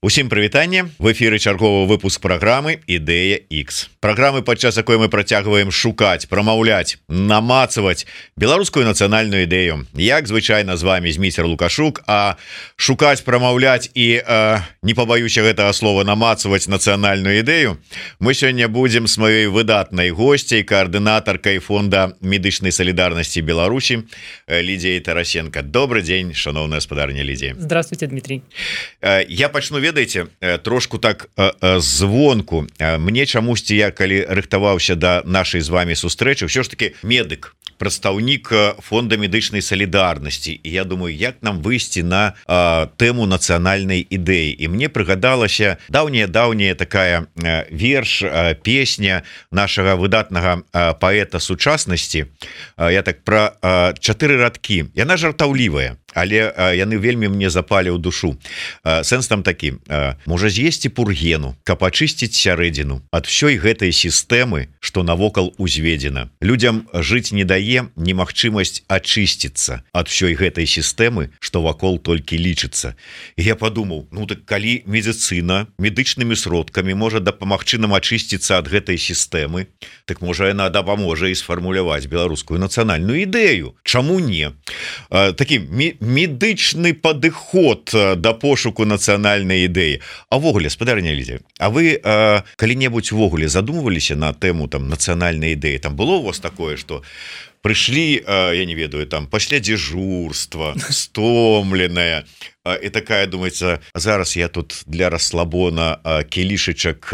Усім прывітанне, в эфіры чарговы выпуск праграмы Ідэя X. Праграмы, падчас якой мы працягваем шукаць, прамаўляць, намацаваць беларускую нацыянальную ідэю. Як звычайна з вами Зміцер Лукашук, а шукаць, прамаўляць і не пабаюся гэтага слова намацаваць нацыянальную ідэю мы сёння будзем с маёй выдатнай госцяй, каардынатаркай фонда медычнай салідарнасці Беларусі Лідзіяй Тарасенко. Добрый дзень, шановная гаспадарня Лідзія. Здравствуйте, Дмитрий. Я пачну, ведаеце, трошку так звонку. Мне чамусьці, я калі рыхтаваўся да нашай з вами сустрэчы, ўсё ж таки медык, прадстаўнік фонда медычнай салідарнасці, і я думаю, як нам выйсці на тэму нацыянальнай ідэі. І мне прыгадалася даўняя такая верш, песня нашага выдатнага паэта сучаснасці. Я так пра 4 радкі. Яна жартаўлівая, але яны вельмі мне запалі ў душу. Сэнс там такі: можа з'есці пургену, каб ачысціць сярэдзіну ад ўсёй гэтай сістэмы, што навокал узведзена. Людзям жыць не дае немагчымасць ачысціцца ад ўсёй гэтай сістэмы, што вакол толькі лічыцца. І я падумаў, ну так калі медыцына медычнымі сродкамі можа дапамагчы нам ачысціцца ад гэтай сістэмы, так можа яна дапаможа і сфармуляваць беларускую нацыянальную ідэю. Чаму не? Такі медычны падыход да пошуку нацыянальнай ідэі. А ввогуле, гаспадарня Лідзія, а вы калі-небудзь увогуле задумваліся на тэму там нацыянальнай ідэі? Там было у вас такое, што прыйшлі, я не ведаю, там пасля дзяжурства, стомленая, і такая, думаецца, зараз я тут для расслабона кілішачак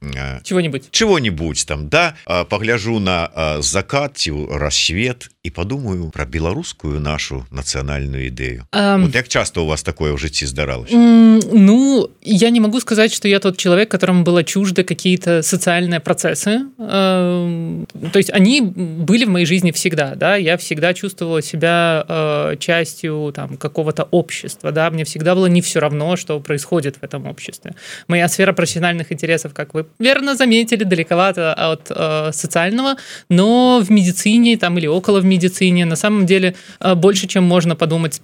чего-нибудь там, да, пагляжу на закат ці рассвет і подумаю про беларускую нашу нацыянальную ідэю. Вот як часто у вас такое в жыцці здаралася? Ну, я не могу сказать, что я тот человек, которому было чуждо какие-то социальные процессы. То есть они были в моей жизни всегда, да, я всегда чувствовала себя частью там какого-то общества, да, мне всегда было не все равно, что происходит в этом обществе. Моя сфера профессиональных интересов, как вы верно заметили, далековато от социального, но в медицине там или около в медицине на самом деле больше, чем можно подумать с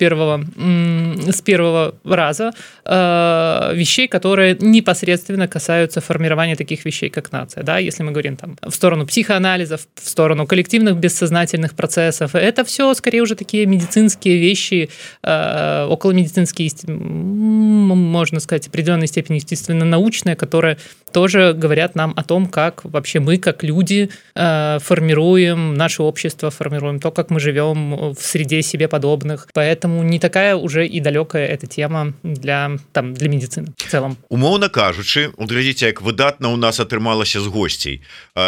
первого раза, вещей, которые непосредственно касаются формирования таких вещей, как нация. Да? Если мы говорим там, в сторону психоанализа, в сторону коллективных бессознательных процессов, это все скорее уже такие медицинские вещи, околомедицинские, можно сказать, в определенной степени естественно научные, которые тоже говорят нам о том, как вообще мы, как люди, формируем наше общество, формируем то, как мы живем в среде себе подобных. Поэтому не такая уже и далекая эта тема для медицины в целом. Умоўна кажучы, вот глядзіце, як выдатна у нас атрымалася з госцей.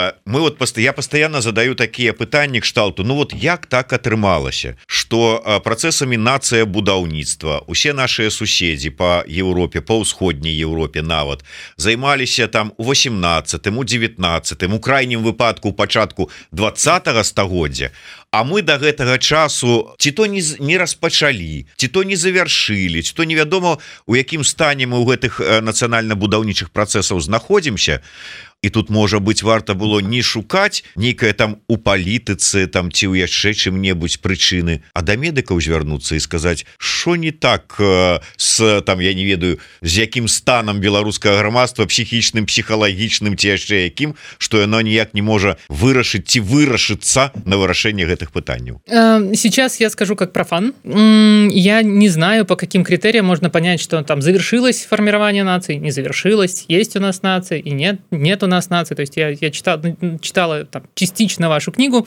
Я постоянно задаю такія пытанні кшталту, ну вот як так атрымалася, што працэсамі нацыя будаўніцтва усе нашыя суседзі па Еўропе, па ўсходняй Еўропе нават займаліся там у 18-м, у 19-м, у крайнім выпадку у пачатку 20-го стагоддзя, а мы до гэтага часу ці то не распачалі, ці то не завяршылі, ці то невядома у якім стане мы ў гэтых нацыянальна-будаўнічых працэсаў знаходзімся. І тут, можа быць, варта было не шукаць нейкае там у палітыцы там ці ў яшчэ чым-небудзь прычыны, а да медыкаў звярнуцца і сказаць, што не так з там, я не ведаю, з якім станам беларускага грамадства, псіхічным, псіхалагічным ці яшчэ якім, што яно ніяк не можа вырашыць ці вырашыцца на вырашэнне гэтых пытанняў. Сейчас я скажу как профан. Я не знаю, по каким критериям можно понять, что там завершилось формирование нации, не завершилось, есть у нас нация и нет у нас нации. То есть я читала там, частично вашу книгу,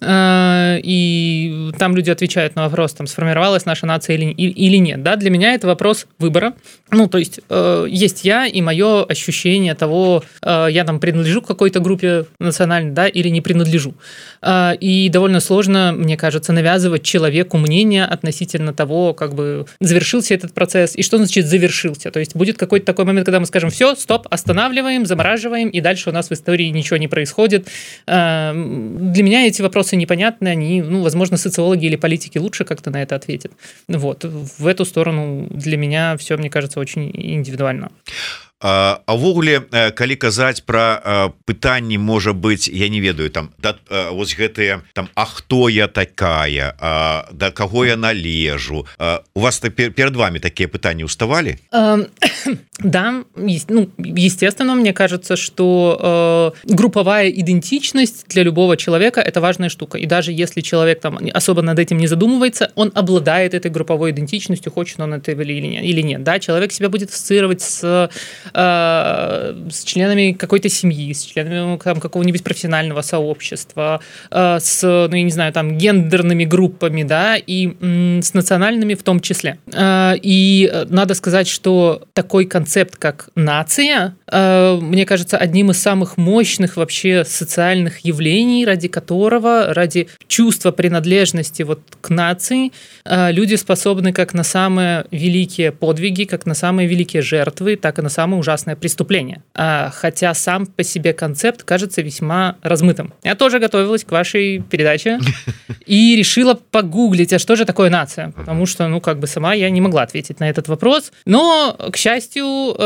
и там люди отвечают на вопрос, там, сформировалась наша нация или нет. Да? Для меня это вопрос выбора. Ну, то есть есть я и мое ощущение того, я там принадлежу к какой-то группе национальной, да, или не принадлежу. И довольно сложно, мне кажется, навязывать человеку мнение относительно того, как бы завершился этот процесс, и что значит завершился. То есть будет какой-то такой момент, когда мы скажем, все, стоп, останавливаем, замораживаем, и дальше у нас в истории ничего не происходит. Для меня эти вопросы непонятны, они, ну, возможно, социологи или политики лучше как-то на это ответят. Вот. В эту сторону для меня все, мне кажется, очень индивидуально. увогуле калі казаць про пытанні, можа быть, я не ведаю там вось гэтыя там, а хто я такая, да каго я належу, у вас перед вами такие пытанні уставали? Да, ну, естественно, мне кажется, что групповая идентичность для любого человека – это важная штука. И даже если человек там особо над этим не задумывается, он обладает этой групповой идентичностью, хочет он это или нет. Да, человек себя будет ассоциировать с членами какой-то семьи, с членами там, какого-нибудь профессионального сообщества, с, ну, я не знаю, там, гендерными группами, да, и с национальными в том числе. И надо сказать, что такой концепт, как нация, мне кажется, одним из самых мощных вообще социальных явлений, ради которого, ради чувства принадлежности вот к нации, люди способны как на самые великие подвиги, как на самые великие жертвы, так и на самые ужасные преступления. Хотя сам по себе концепт кажется весьма размытым. Я тоже готовилась к вашей передаче и решила погуглить, а что же такое нация? Потому что, ну, как бы сама я не могла ответить на этот вопрос. Но, к счастью,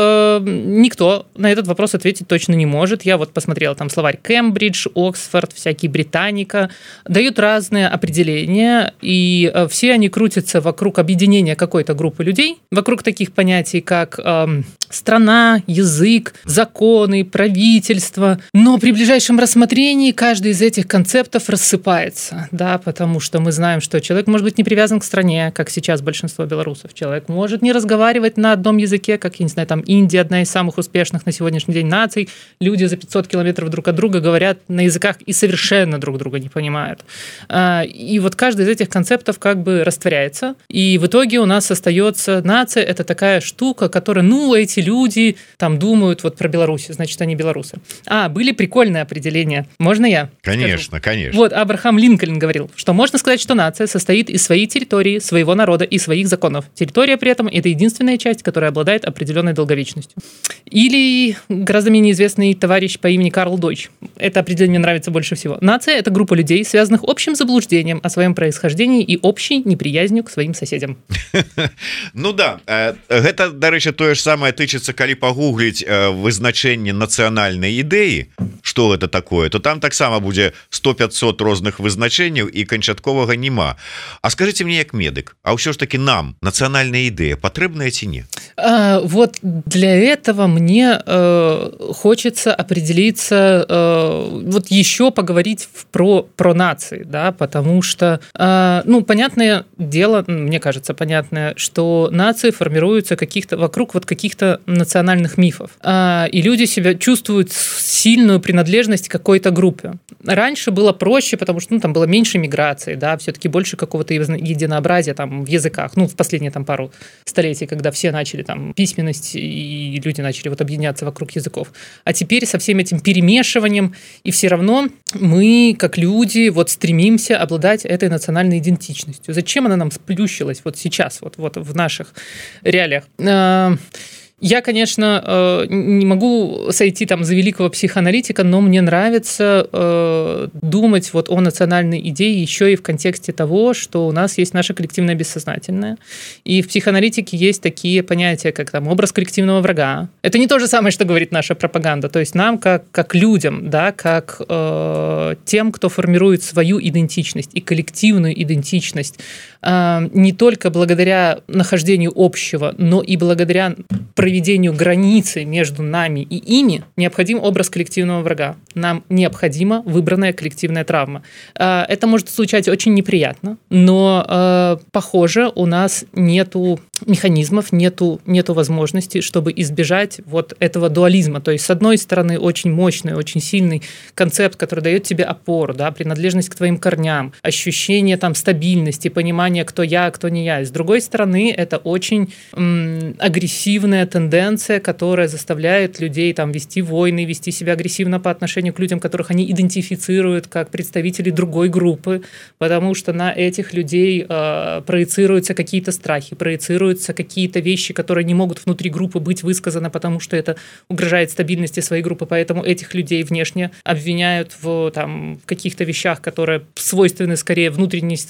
никто на этот вопрос ответить точно не может. Я вот посмотрела там словарь Кембридж, Оксфорд, всякие Британика. Дают разные определения, и все они крутятся вокруг объединения какой-то группы людей, вокруг таких понятий, как страна, язык, законы, правительство. Но при ближайшем рассмотрении каждый из этих концептов рассыпается, да, потому что мы знаем, что человек может быть не привязан к стране, как сейчас большинство белорусов. Человек может не разговаривать на одном языке, как, я не знаю, там Индия, одна из самых успешных на сегодняшний день наций. Люди за 500 километров друг от друга говорят на языках и совершенно друг друга не понимают. И вот каждый из этих концептов как бы растворяется. И в итоге у нас остается нация. Это такая штука, которая, ну, эти люди там думают вот про Беларусь, значит, они белорусы. Были прикольные определения. Можно я? Конечно, скажу? конечно. Вот Абрахам Линкольн говорил, что можно сказать, что нация состоит из своей территории, своего народа и своих законов. Территория при этом – это единственная часть, которая обладает определенной долговечностью. Или гораздо менее известный товарищ по имени Карл Дойч. Это определение мне нравится больше всего. Нация – это группа людей, связанных общим заблуждением о своем происхождении и общей неприязнью к своим соседям. Ну да, гэта, дарэчы, тое ж самае тычыцца, калі пагугліць вызначэнне нацыянальнай ідэі, што гэта такое, то там таксама будзе 100-500 розных вызначэнняў і канчатковага няма. А скажите мне, як медык, а ўсё ж таки нам нацыянальная ідэя патрэбная ці не? Вот для этого мне хочется определиться, вот еще поговорить про нации, да, потому что, ну, понятное дело, мне кажется, понятное, что нации формируются вокруг вот каких-то национальных мифов, и люди себя чувствуют сильную принадлежность к какой-то группе. Раньше было проще, потому что, ну, там было меньше миграции, да, все-таки больше какого-то единообразия там в языках, ну, в последние там пару столетий, когда все начали там письменность и люди начали вот объединяться вокруг языков. А теперь со всем этим перемешиванием, и все равно мы, как люди, вот стремимся обладать этой национальной идентичностью. Зачем она нам сплющилась вот сейчас, вот в наших реалиях? Я, конечно, не могу сойти там за великого психоаналитика, но мне нравится думать вот о национальной идее еще и в контексте того, что у нас есть наше коллективное бессознательное. И в психоаналитике есть такие понятия, как там образ коллективного врага. Это не то же самое, что говорит наша пропаганда. То есть нам, как людям, да, как тем, кто формирует свою идентичность и коллективную идентичность, не только благодаря нахождению общего, но и благодаря проведению границы между нами и ими, необходим образ коллективного врага. Нам необходима выбранная коллективная травма. Это может звучать очень неприятно, но, похоже, у нас нету механизмов, нету возможности, чтобы избежать вот этого дуализма. То есть, с одной стороны, очень мощный, очень сильный концепт, который дает тебе опору, да, принадлежность к твоим корням, ощущение там стабильности, понимание, кто я, а кто не я. И с другой стороны, это очень агрессивная тенденция, которая заставляет людей там вести войны, вести себя агрессивно по отношению к людям, которых они идентифицируют как представителей другой группы, потому что на этих людей проецируются какие-то страхи, проецируются какие-то вещи, которые не могут внутри группы быть высказаны, потому что это угрожает стабильности своей группы, поэтому этих людей внешне обвиняют в каких-то вещах, которые свойственны скорее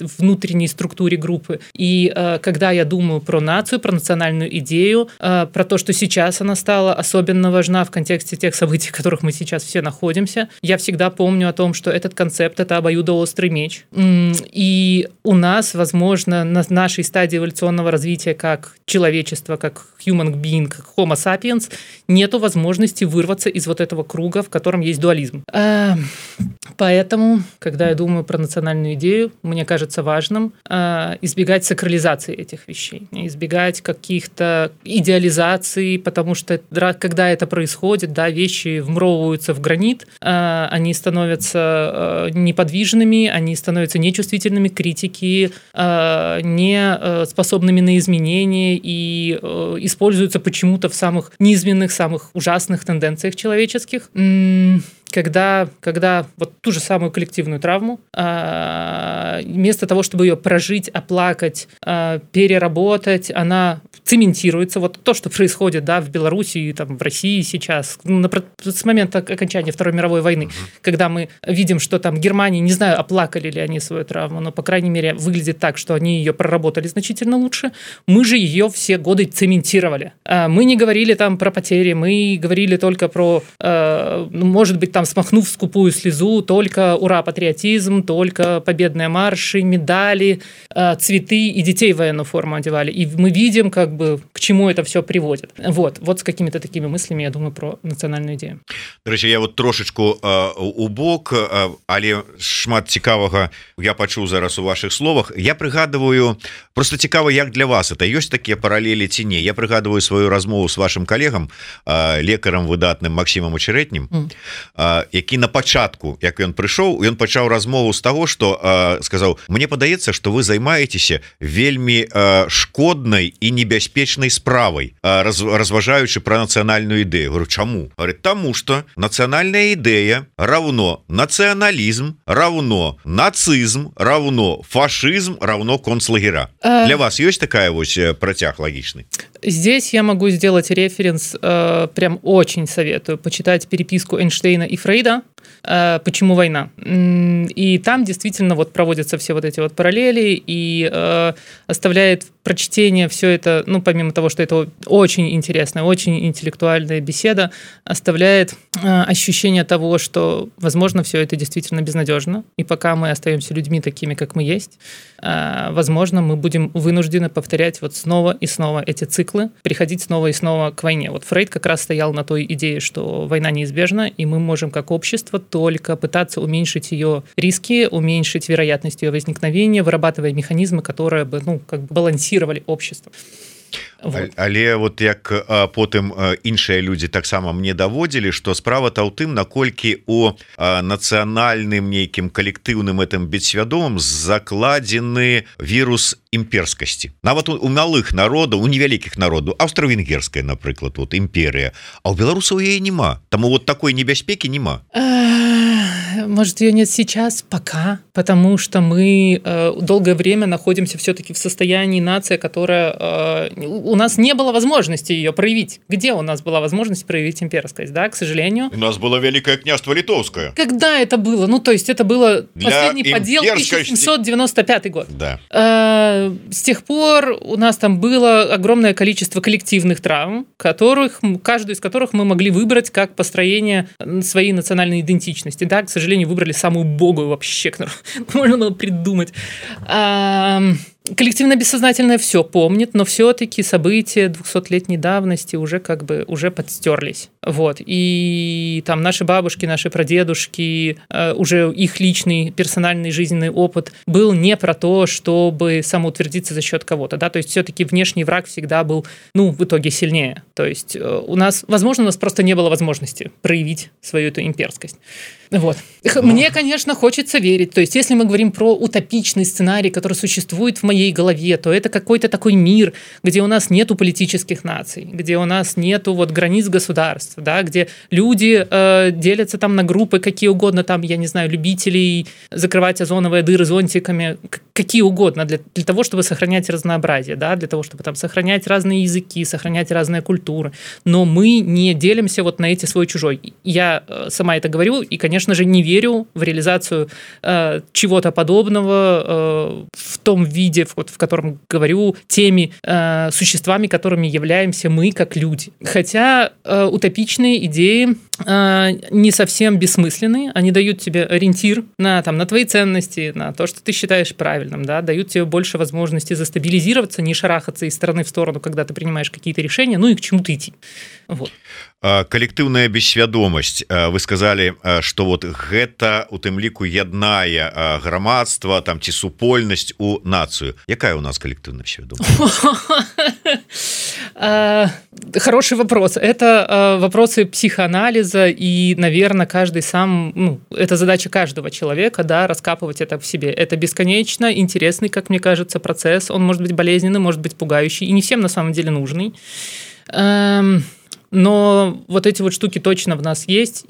внутренней структуре группы. И когда я думаю про нацию, про национальную идею, про то, то, что сейчас она стала особенно важна в контексте тех событий, в которых мы сейчас все находимся. Я всегда помню о том, что этот концепт – это обоюдоострый меч. И у нас, возможно, на нашей стадии эволюционного развития как человечества, как human being, как homo sapiens, нету возможности вырваться из вот этого круга, в котором есть дуализм. Поэтому, когда я думаю про национальную идею, мне кажется важным избегать сакрализации этих вещей, избегать каких-то идеализаций, потому что когда это происходит, да, вещи вмуровываются в гранит, они становятся неподвижными, они становятся нечувствительными к критике, не способными на изменения и используются почему-то в самых низменных, самых ужасных тенденциях человеческих. Когда вот ту же самую коллективную травму, вместо того, чтобы ее прожить, оплакать, переработать, она цементируется. Вот то, что происходит, да, в Беларуси и там, в России сейчас, с момента окончания Второй мировой войны, когда мы видим, что там Германии, не знаю, оплакали ли они свою травму, но, по крайней мере, выглядит так, что они ее проработали значительно лучше. Мы же ее все годы цементировали. Мы не говорили там про потери, мы говорили только про, может быть, там, смахнув скупую слезу, только ура, патриотизм, только победные марши, медали, цветы и детей в военную форму одевали. И мы видим, как бы, к чему это все приводит. Вот с какими-то такими мыслями, я думаю, про национальную идею. До речі, я вот трошечку у бок, але шмат цікавага я пачуў зараз у ваших словах. Я прыгадываю, просто цікава, як для вас это ёсць такія паралелі ці не. Я прыгадываю сваю размову с вашим калегам, лекарам выдатным Максімам Очеретнім, які на пачатку, як ён прыйшоў, ён пачаў размову з таго, што сказаў: мне падаецца, што вы займаецеся вельмі шкоднай і небяспечнай справай, разважаючы пра нацыянальную ідэю. Говорю, чаму? Говорит, таму што нацыянальная ідэя равно нацыяналізм, равно нацизм, равно фашизм, равно концлагера. Для вас ёсць такая вось працяг лагічны? Здесь я могу сделать референс, прям очень советую почитать переписку Эйнштейна и Фрейда «Почему война?». И там действительно вот проводятся все вот эти вот параллели и оставляет прочтение все это, ну, помимо того, что это очень интересная, очень интеллектуальная беседа, оставляет ощущение того, что, возможно, все это действительно безнадежно, и пока мы остаемся людьми такими, как мы есть, возможно, мы будем вынуждены повторять вот снова и снова эти циклы, приходить снова и снова к войне. Вот Фрейд как раз стоял на той идее, что война неизбежна, и мы можем как общество только пытаться уменьшить ее риски, уменьшить вероятность ее возникновения, вырабатывая механизмы, которые бы, ну, как бы балансировали общество. Вот. Але вот як потым іншыя людзі таксама мне даводзілі, што справа-то ў тым, наколькі у нацыянальным нейкім калектыўным этом бессвядомым закладзены вірус імперскасці. Нават у малых народаў, у невялікіх народаў, аўстра-венгерская, напрыклад, вот імперія, а ў беларусаў яе няма. Таму вот такой небяспекі няма. Может, ее нет сейчас, пока, потому что мы долгое время находимся все-таки в состоянии нации, которая... у нас не было возможности ее проявить. Где у нас была возможность проявить имперскость, да, к сожалению? У нас было Великое княжество Литовское. Когда это было? Ну, то есть это было последний подел 1795 год. Да. С тех пор у нас там было огромное количество коллективных травм, каждую из которых мы могли выбрать как построение своей национальной идентичности. Да, к сожалению, выбрали самую убогую вообще, которую можно было придумать. Коллективно бессознательное все помнит, но все-таки события 200-летней давности уже как бы уже подстерлись. Вот. И там наши бабушки, наши прадедушки, уже их личный персональный жизненный опыт был не про то, чтобы самоутвердиться за счет кого-то. Да? То есть все-таки внешний враг всегда был, ну, в итоге сильнее. То есть у нас просто не было возможности проявить свою эту имперскость. Вот. Мне, конечно, хочется верить. То есть если мы говорим про утопичный сценарий, который существует в моей голове, то это какой-то такой мир, где у нас нету политических наций, где у нас нету вот границ государств, да, где люди делятся там на группы какие угодно, там, я не знаю, любителей закрывать озоновые дыры зонтиками, какие угодно, для того, чтобы сохранять разнообразие, да, для того, чтобы там сохранять разные языки, сохранять разные культуры. Но мы не делимся вот на эти свой-чужой. Я сама это говорю, и, конечно, конечно же, не верю в реализацию чего-то подобного в том виде, в котором говорю, теми существами, которыми являемся мы как люди. Хотя утопичные идеи не совсем бессмысленны, они дают тебе ориентир на твои ценности, на то, что ты считаешь правильным, да, дают тебе больше возможности застабилизироваться, не шарахаться из стороны в сторону, когда ты принимаешь какие-то решения, ну и к чему-то идти. Вот. Калектыўная бессвядомасць, вы сказали, что вот гэта у тым ліку яднае грамадства там ці супольнасць у нацыю. Якая у нас калектыўная свядомасць? Хороший вопрос. Это вопросы психоанализа, и, наверное, каждый сам, это задача каждого человека, да, раскапывать это в себе. Это бесконечно интересный, как мне кажется, процесс. Он может быть болезненный, может быть пугающий, и не всем на самом деле нужный. Но вот эти вот штуки точно в нас есть,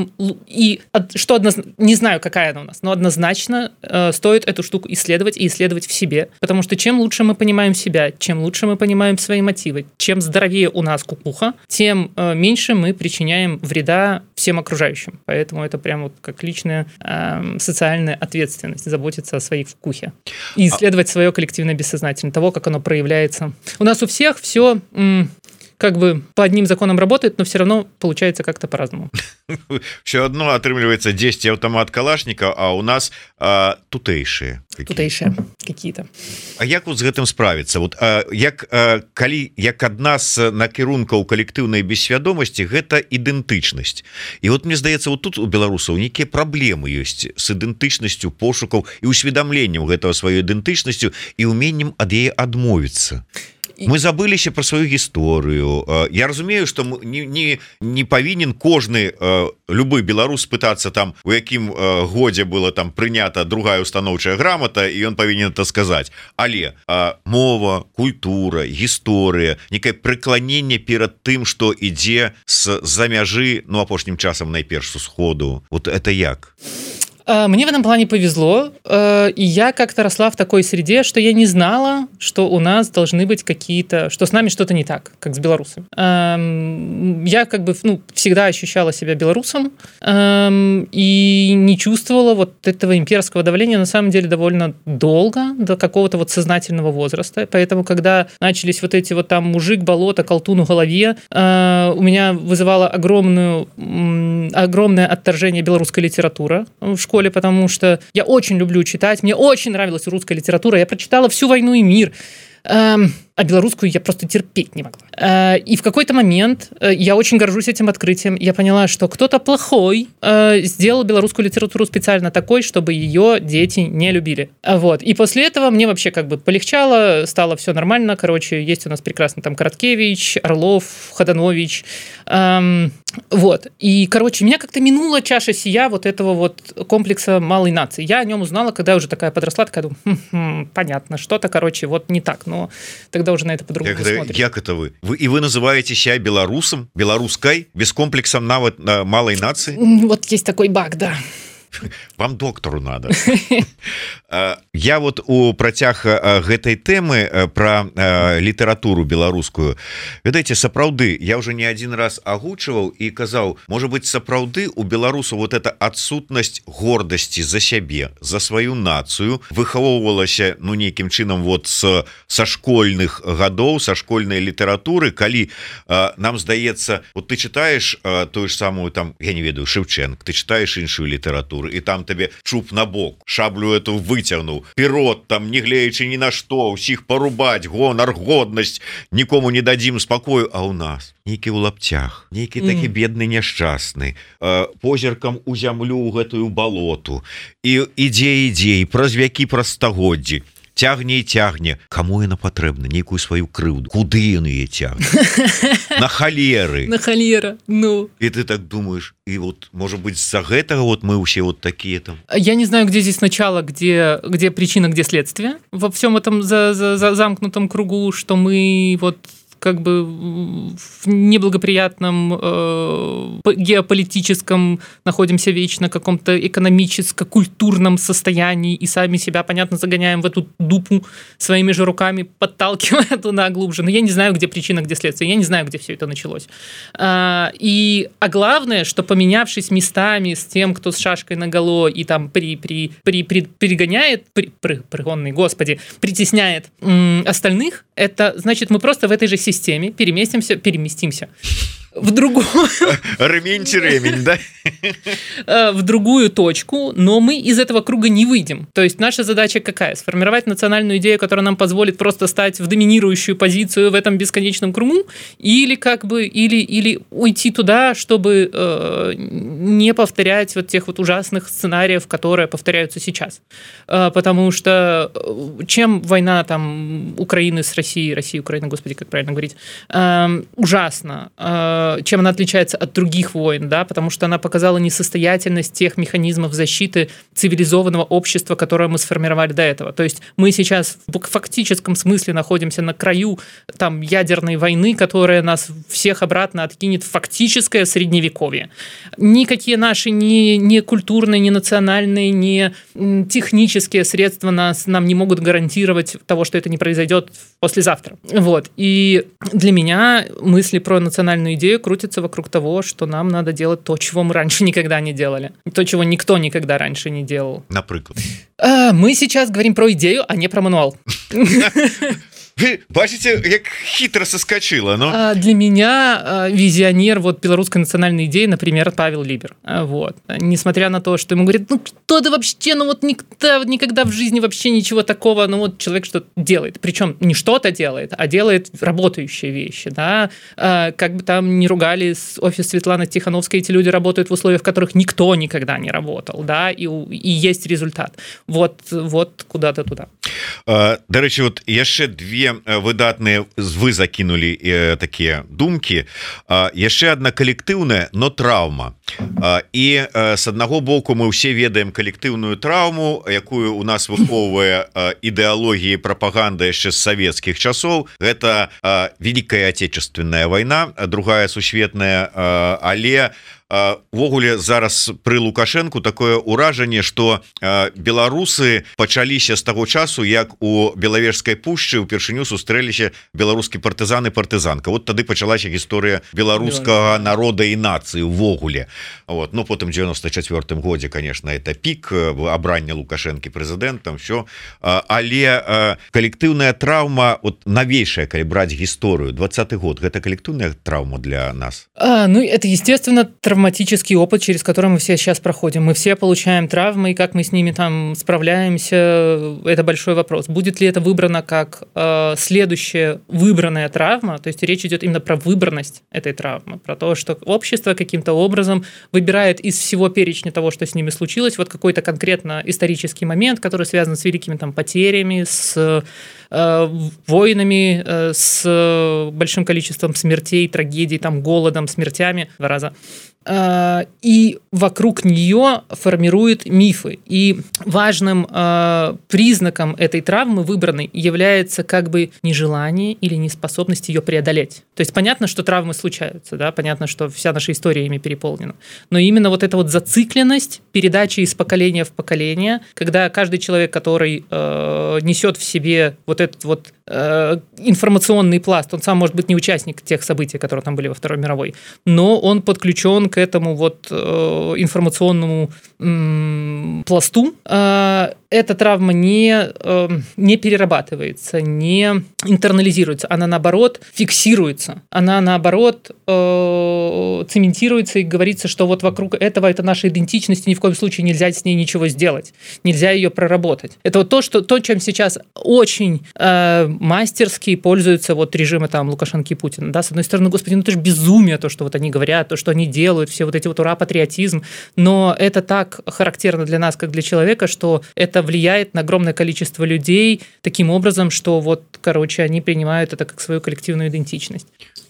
что однозначно, не знаю, какая она у нас, но однозначно стоит эту штуку исследовать и исследовать в себе, потому что чем лучше мы понимаем себя, чем лучше мы понимаем свои мотивы, чем здоровее у нас кукуха, тем меньше мы причиняем вреда всем окружающим. Поэтому это прям вот как личная социальная ответственность заботиться о своей кукухе и исследовать свое коллективное бессознательное, того, как оно проявляется. У нас у всех все как бы по одним законам работает, но все равно получается как-то по-разному. Все одно атрымліваецца 10 аўтамат калашніка, а у нас тутэйшыя какие-то. А як вот з гэтым справіцца? Вот як адна з накірункаў калектыўнай бессвядомасці гэта ідэнтычнасць. І вот мне здаецца, вот тут у беларусаў нейкія праблемы ёсць з ідэнтычнасцю пошукаў і усведамленнем гэтага сваёй ідэнтычнасцю і уменнем ад яе адмовіцца. Мы забыліся про сваю гісторыю. Я разумею, что не павінен кожны любы беларус пытацца там, у якім годзе было там прынята другая установчая грамата, і ён павінен это сказаць. Але мова, культура, гісторыя, некае прыкланенне перад тым, што ідзе з-за мяжы, апошнім часам найперш з усходу. Вот это як? Мне в этом плане повезло, и я как-то росла в такой среде, что я не знала, что у нас должны быть какие-то, что с нами что-то не так, как с белорусами. Я как бы всегда ощущала себя белорусом и не чувствовала вот этого имперского давления на самом деле довольно долго, до какого-то вот сознательного возраста. Поэтому, когда начались вот эти вот там мужик, болото, колтун в голове, у меня вызывало огромное отторжение белорусской литературы в школе, потому что я очень люблю читать, мне очень нравилась русская литература, я прочитала «Всю войну и мир», а белорусскую я просто терпеть не могла. И в какой-то момент я очень горжусь этим открытием. Я поняла, что кто-то плохой сделал белорусскую литературу специально такой, чтобы ее дети не любили. Вот. И после этого мне вообще как бы полегчало, стало все нормально. Короче, есть у нас прекрасно там Короткевич, Орлов, Ходанович. Вот. И, короче, меня как-то минула чаша сия вот этого вот комплекса малой нации. Я о нем узнала, когда я уже такая подросла, такая думаю, понятно, что-то, короче, вот не так, но тогда уже на это по-другому смотришь. Як это вы? И вы называете себя белорусом, белорусской, без комплексом нават малой нации? Вот есть такой баг, да. Вам доктору надо. Я вот у працяг гэтай тэмы про літаратуру беларускую, ведаеце, сапраўды я уже не один раз агучваў і казаў, можа быть, сапраўды у беларусу вот эта адсутнасць гордасці за сябе, за сваю нацыю выхавоўвалася нейкім чынам вот са школьных гадоў, са школьнай літаратуры, калі нам здаецца, вот ты читаешь тую ж самую там, я не ведаю, Шевченко, ты читаешь іншую літаратуру, і там табе чуб на бок, шаблю эту выцягнуў, пірот там, не глеючы ні на што, усіх парубаць, гонар, годнасць, нікому не дадзім спакою, а ў нас нейкі ў лапцях, нейкі такі бедны няшчасны, позіркам у зямлю ў гэтую балоту, і ідзе, праз вякі, праз стагоддзі, цягне і цягне, каму яна патрэбна, нейкую сваю крыўду, куды ён яе цягне? На халеры. На халера, ну. И ты так думаешь, и вот, может быть, из-за гэтага вот мы все вот такие там. Я не знаю, где здесь начало, где причина, где следствие во всем этом замкнутом кругу, что мы вот как бы в неблагоприятном геополитическом находимся вечно каком-то экономическо-культурном состоянии и сами себя, понятно, загоняем в эту дупу своими же руками, подталкивая туда глубже. Но я не знаю, где причина, где следствие. Я не знаю, где все это началось. А главное, что поменявшись местами с тем, кто с шашкой наголо и там перегоняет, притесняет остальных, это значит, мы просто в этой же системе переместимся в другую... Ремень, да? В другую точку, но мы из этого круга не выйдем. То есть наша задача какая? Сформировать национальную идею, которая нам позволит просто стать в доминирующую позицию в этом бесконечном кругу, или уйти туда, чтобы не повторять вот тех вот ужасных сценариев, которые повторяются сейчас. Потому что чем война там Украины с Россией, Украины, господи, как правильно говорить, ужасно, чем она отличается от других войн, да, потому что она показала несостоятельность тех механизмов защиты цивилизованного общества, которое мы сформировали до этого. То есть мы сейчас в фактическом смысле находимся на краю там ядерной войны, которая нас всех обратно откинет в фактическое средневековье. Никакие наши ни культурные, ни национальные, ни технические средства нам не могут гарантировать того, что это не произойдет послезавтра. Вот. И для меня мысли про национальную идею крутятся вокруг того, что нам надо делать то, чего мы раньше никогда не делали. То, чего никто никогда раньше не делал. Например? Мы сейчас говорим про идею, а не про мануал. Вы бачите, як хитро соскочила, но... Для меня визионер вот белорусской национальной идеи, например, Павел Либер. Вот. Несмотря на то, что ему говорят, кто это вообще, никогда в жизни вообще ничего такого, человек что-то делает. Причем не что-то делает, а делает работающие вещи, да. Как бы там ни ругали офис Светланы Тихановской, эти люди работают в условиях, в которых никто никогда не работал, да, и есть результат. Вот куда-то туда. До речі, вот яшчэ две выдатныя вы закінулі такія думкі. Яшчэ одна калектыўная, но траўма. І с аднаго боку мы ўсе ведаем калектыўную траўму, якую у нас выхоўвае ідэалогія і прапаганда яшчэ з савецкіх часоў. Гэта Великая Отечественная война, другая сусветная, але увогуле зараз пры Лукашенку такое ўражанне, што беларусы пачаліся з таго часу, як у Белавежскай пушчы упершыню сустрэліся беларускі партызан і партызанка. Вот тады пачалася гісторыя беларускага народа і нацыі увогуле. Вот. Ну, потым 94-м годзе, конечно, это пік абрання Лукашэнкі прэзідэнтам, все. Але калектыўная траўма, вот новейшая, калі браць гісторыю, 20-й год, гэта калектыўная траўма для нас? Это, естественно, травматический опыт, через который мы все сейчас проходим. Мы все получаем травмы, и как мы с ними там справляемся, это большой вопрос. Будет ли это выбрано как следующая выбранная травма, то есть речь идет именно про выбранность этой травмы, про то, что общество каким-то образом выбирает из всего перечня того, что с ними случилось, вот какой-то конкретно исторический момент, который связан с великими там потерями, с войнами, с большим количеством смертей, трагедий, там, голодом, смертями, 2 раза. И вокруг нее формирует мифы. И важным признаком этой травмы выбранной является как бы нежелание или неспособность ее преодолеть. То есть понятно, что травмы случаются, да? Понятно, что вся наша история ими переполнена. Но именно вот эта вот зацикленность, передача из поколения в поколение, когда каждый человек, который несет в себе вот этот вот информационный пласт, он сам может быть не участник тех событий, которые там были во Второй мировой, но он подключен к этому вот информационному пласту. Эта травма не перерабатывается, не интернализируется, она наоборот фиксируется, она наоборот цементируется и говорится, что вот вокруг этого это наша идентичность, и ни в коем случае нельзя с ней ничего сделать, нельзя ее проработать. Это вот то, чем сейчас очень мастерски пользуются вот режимы там Лукашенко и Путина. Да? С одной стороны, господи, это же безумие, то, что вот они говорят, то, что они делают, все вот эти вот ура-патриотизм, но это так характерно для нас, как для человека, что это влияет на огромное количество людей таким образом, что вот, короче, они принимают это как свою коллективную идентичность.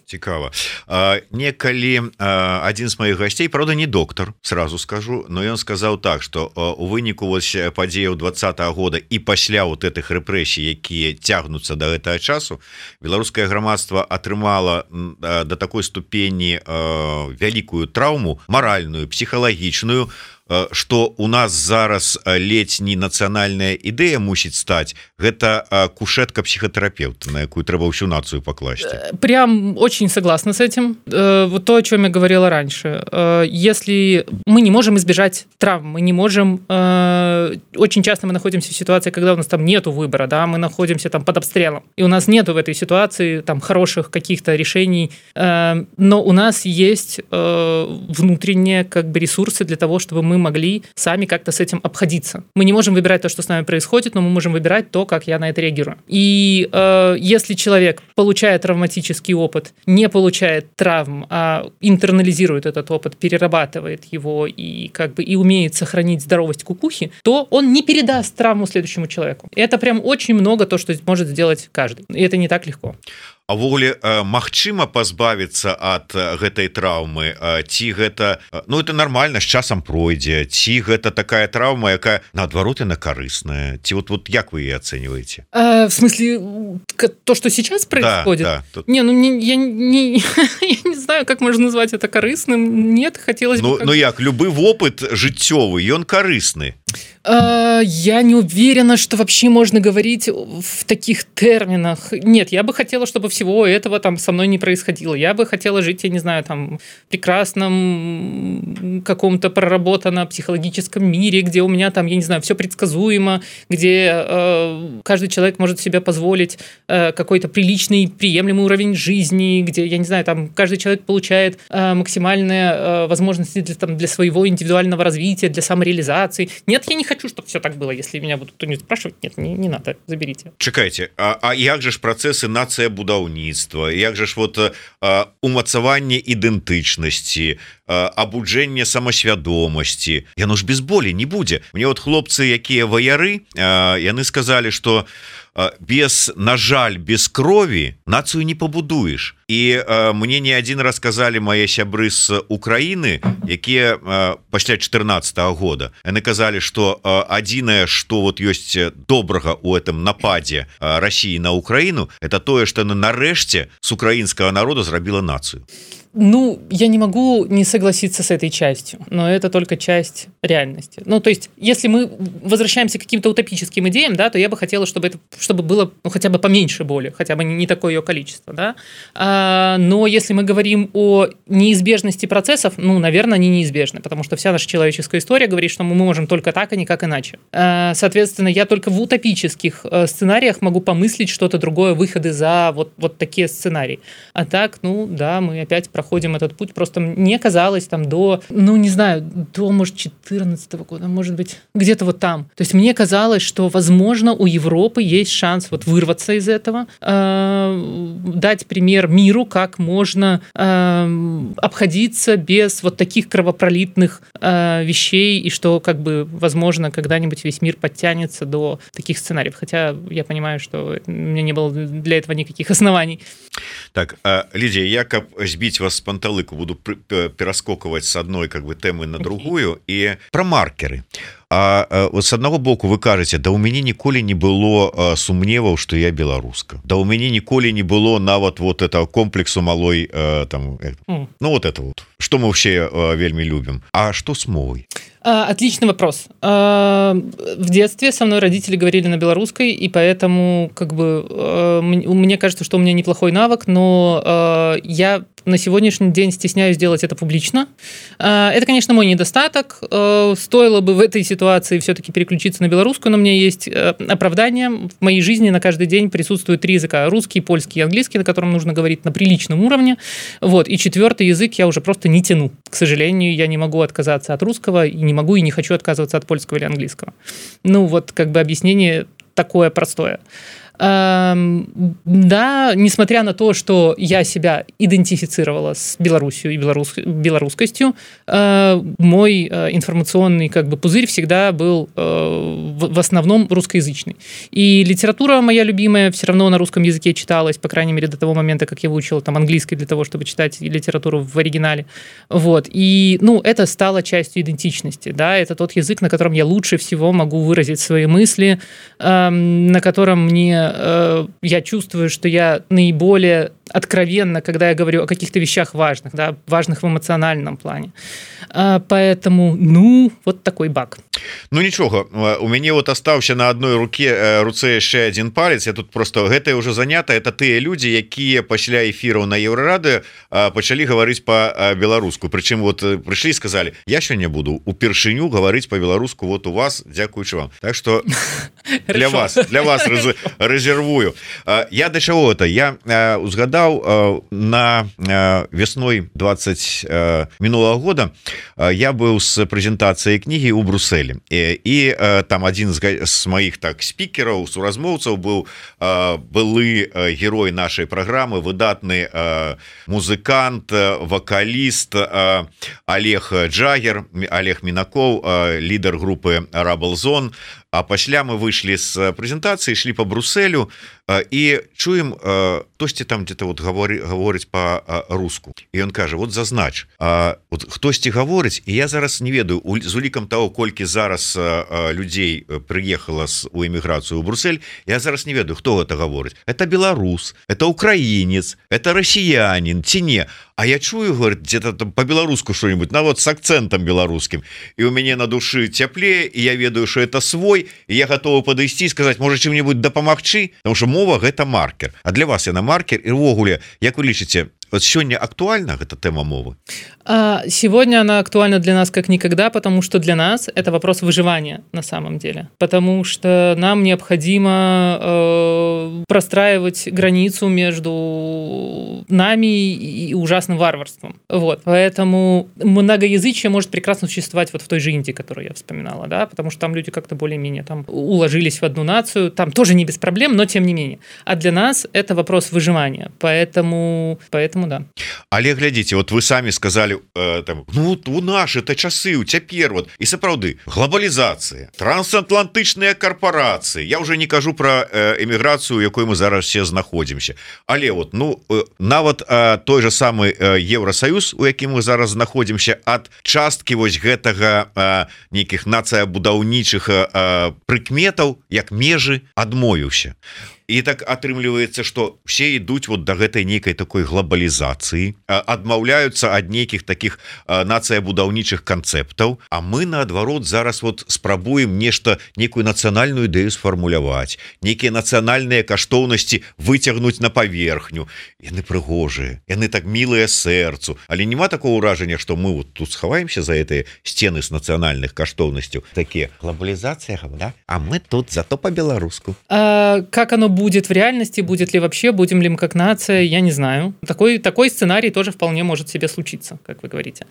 Цікава. Некалі адзін з маіх гасцей, правда, не доктар, сразу скажу, но ён сказаў так, што у выніку вось падзеяў 20-го года і пасля вот этих рэпрэсій, якія цягнуцца да гэтага часу, беларускае грамадства атрымала да такой ступені вялікую траўму, маральную, псіхалагічную, што у нас зараз ледзь не нацыянальная ідэя мусіць стаць, гэта кушетка психотерапевта, на якую трэба ўсю нацию покласти. Прям очень согласна с этим. Вот то, о чем я говорила раньше. Если мы не можем избежать травм, мы не можем... Очень часто мы находимся в ситуации, когда у нас там нету выбора, да, мы находимся там под обстрелом, и у нас нету в этой ситуации там хороших каких-то решений, но у нас есть внутренние как бы ресурсы для того, чтобы мы могли сами как-то с этим обходиться. Мы не можем выбирать то, что с нами происходит, но мы можем выбирать то, как я на это реагирую. И если человек получает травматический опыт, не получает травм, а интернализирует этот опыт, перерабатывает его и как бы и умеет сохранить здоровость кукухи, то он не передаст травму следующему человеку. И это прям очень много то, что может сделать каждый. И это не так легко. А ввогуле магчыма пазбавіцца ад гэтай траўмы, ці гэта, ну это нормально, з часам пройдзе, ці гэта такая траўма, якая наадварот яна карысная, ці вот як вы яе ацэньваеце? В смысле, то, что сейчас происходит? Да, тут... Не, ну я не знаю, как можно назвать это корыстным. Нет, хотелось бы... Ну як, любы вопыт жыццёвы, ён карысны. Я не уверена, что вообще можно говорить в таких терминах. Нет, я бы хотела, чтобы всего этого там со мной не происходило. Я бы хотела жить, я не знаю, там, в прекрасном каком-то проработанном психологическом мире, где у меня там, я не знаю, все предсказуемо, где каждый человек может себе позволить какой-то приличный, приемлемый уровень жизни, где, я не знаю, там каждый человек получает максимальные возможности для своего индивидуального развития, для самореализации. Нет, я не хочу, чтобы все так было. Если меня будут кто-нибудь спрашивать, нет, не надо, заберите. Чекайте, а як же ж процессы нацыябудаўніцтва, як же ж вот умацаванне ідэнтычнасці, абуджэнне самасвядомасці, яно ж без болі не будзе. Мне вот хлопцы, якія ваяры, яны сказали, что без, на жаль, без крови нацию не побудуешь. И мне не один раз сказали мои сябры с Украины, якія пасля 2014 года, яны казали, что адзінае, что вот есть добрага у этом нападе России на Украину, это тое, что она нарэшце с украинского народа зрабіла нацию. Ну, я не могу не согласиться с этой частью, но это только часть реальности. Ну, то есть, если мы возвращаемся к каким-то утопическим идеям, да, то я бы хотела, чтобы было хотя бы поменьше боли, хотя бы не такое ее количество, да. Но если мы говорим о неизбежности процессов, ну, наверное, они неизбежны, потому что вся наша человеческая история говорит, что мы можем только так, а никак иначе. Соответственно, я только в утопических сценариях могу помыслить что-то другое, выходы за вот такие сценарии. А так, ну, да, мы опять проходим этот путь. Просто мне казалось там до, ну, не знаю, до, может, 2014 года, может быть, где-то вот там. То есть мне казалось, что, возможно, у Европы есть шанс вот вырваться из этого, дать пример миру, как можно обходиться без вот таких кровопролитных вещей, и что, как бы, возможно, когда-нибудь весь мир подтянется до таких сценариев. Хотя я понимаю, что у меня не было для этого никаких оснований. Так, Лидия, я, каб збіць вас з панталыку, буду пераскокваць с одной как бы тэмы на другую і пра маркеры. А вот с одного боку вы кажаце, да у мяне ніколі не было сумневаў, что я беларуска, да у мяне ніколі не было нават вот этого комплексу малой там, ну вот это вот, что мы вообще вельмі любим. А что с мовой? Отличный вопрос. В детстве со мной родители говорили на белорусской, и поэтому как бы мне кажется, что у меня неплохой навык, но я на сегодняшний день стесняюсь делать это публично. Это, конечно, мой недостаток. Стоило бы в этой ситуации все-таки переключиться на белорусскую, но у меня есть оправдание. В моей жизни на каждый день присутствует 3 языка: русский, польский и английский, на котором нужно говорить на приличном уровне. Вот. И 4-й язык я уже просто не тяну. К сожалению, я не могу отказаться от русского, и не могу и не хочу отказываться от польского или английского. Ну вот как бы объяснение такое простое. Да, несмотря на то, что я себя идентифицировала с Белоруссией и белорусскостью, мой информационный как бы пузырь всегда был в основном русскоязычный. И литература моя любимая все равно на русском языке читалась, по крайней мере, до того момента, как я выучила там английский для того, чтобы читать литературу в оригинале. Вот. И, это стало частью идентичности, да, это тот язык, на котором я лучше всего могу выразить свои мысли, на котором я чувствую, что я наиболее откровенно, когда я говорю о каких-то вещах важных, да, важных в эмоциональном плане. Поэтому, вот такой баг. Нічога, у мяне вот астаўся на адной руцэ яшчэ один палец. Я тут просто гэтае ўжо занята. Это тыя людзі, якія пасля эфіраў на Еўрарады пачалі гаварыць па-беларуску. Прычым вот прыйшлі і сказалі: я сёння буду упершыню гаварыць па-беларуску вот у вас, дзякуючы вам. Так что для вас рэзервую. Я да чаго это? Я узгадаў на весной 20 мінулого года я быў з прэзентацыяй кнігі ў Брусэлі. І там один з моих так спікераў, суразмоўцаў быў былы герой нашай праграмы, выдатны музыкант, вакаліст Олег Джагер, Олег Мінакоў, лідар групы Rubble Zone. А пасля мы выйшлі з прэзентацыі, ішлі по Брусэлю і чуем, хтосьці там где-то вот гаворыць па-руску. І ён кажа: вот зазнач, вот хтосьці гаворыць, і я зараз не ведаю з улікам того, колькі зараз людзей прыехала у эміграцыю ў Брусэль, я зараз не ведаю, хто гэта гаворыць. Это беларус, это украінец, это расіянин ці не. А я чую, говорит, где-то там по-беларуску что-нибудь, вот с акцентом белорусским. И у меня на душе теплее, и я ведаю, что это свой, и я готова подойти и сказать: может, чем-нибудь допомагчы, потому что мова – это маркер. А для вас яна маркер, и ввогуле, як вы лічыце, вот сегодня актуальна эта тема мовы? Сегодня она актуальна для нас как никогда, потому что для нас это вопрос выживания на самом деле. Потому что нам необходимо простраивать границу между нами и ужасным варварством. Вот. Поэтому многоязычие может прекрасно существовать вот в той же Индии, которую я вспоминала, да, потому что там люди как-то более-менее там уложились в одну нацию, там тоже не без проблем, но тем не менее. А для нас это вопрос выживания. Поэтому да. Але глядзіце, вот вы самі сказали, там, у наши это часы, цяпер вот, і сапраўды глобалізацыя, трансатлантычныя карпорацыі. Я уже не кажу про эміграцыю, якой мы зараз все знаходзімся. Але вот, нават той же самы Евросоюз, у якім мы зараз знаходзімся, ад часткі вось гэтага нейкіх нацыябудаўнічых прыкметаў, як межы, адмовіўся. І так атрымліваецца, што все ідуць вот да гэтай нейкай такой глобалізацыі, адмаўляюцца ад нейкіх такіх нацыябудаўнічых канцэптаў, а мы наадварот зараз вот спрабуем некую нацыянальную ідэю сфармуляваць, нейкія нацыянальныя каштоўнасці выцягнуць на паверхню. Яны прыгожыя, яны так мілыя сэрцу, але няма такого ўражання, што мы вот тут схаваемся за гэтыя сцены з нацыянальных каштоўнасцяў. Такія глобалізацыя, да? А мы тут зато по-беларуску. Как оно будет в реальности, будет ли вообще, будем ли мы как нация, я не знаю. Такой сценарий тоже вполне может себе случиться, как вы говорите.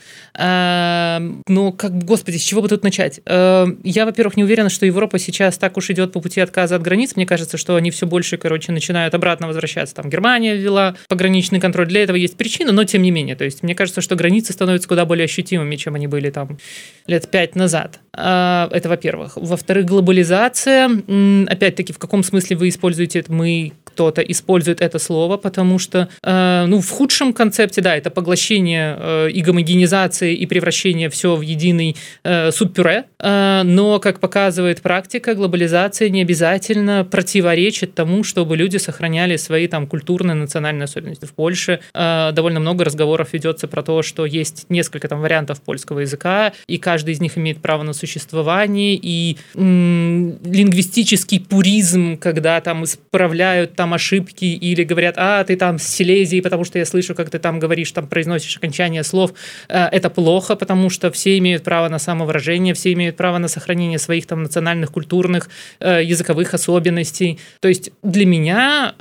Но, господи, с чего бы тут начать? Я, во-первых, не уверена, что Европа сейчас так уж идет по пути отказа от границ. Мне кажется, что они все больше, начинают обратно возвращаться. Там Германия ввела пограничный контроль. Для этого есть причина, но тем не менее. То есть мне кажется, что границы становятся куда более ощутимыми, чем они были там лет 5 назад. Это, во-первых. Во-вторых, глобализация. Опять-таки, в каком смысле вы используете кто-то использует это слово, потому что, в худшем концепте, да, это поглощение и гомогенизация, и превращение все в единый суп-пюре, но, как показывает практика, глобализация не обязательно противоречит тому, чтобы люди сохраняли свои там культурные, национальные особенности. В Польше довольно много разговоров ведется про то, что есть несколько там вариантов польского языка, и каждый из них имеет право на существование, и лингвистический пуризм, когда там исправляют там ошибки или говорят: ты там с Силезии, потому что я слышу, как ты там говоришь, там произносишь окончание слов. Это плохо, потому что все имеют право на самовыражение, все имеют право на сохранение своих там национальных, культурных, языковых особенностей. То есть для меня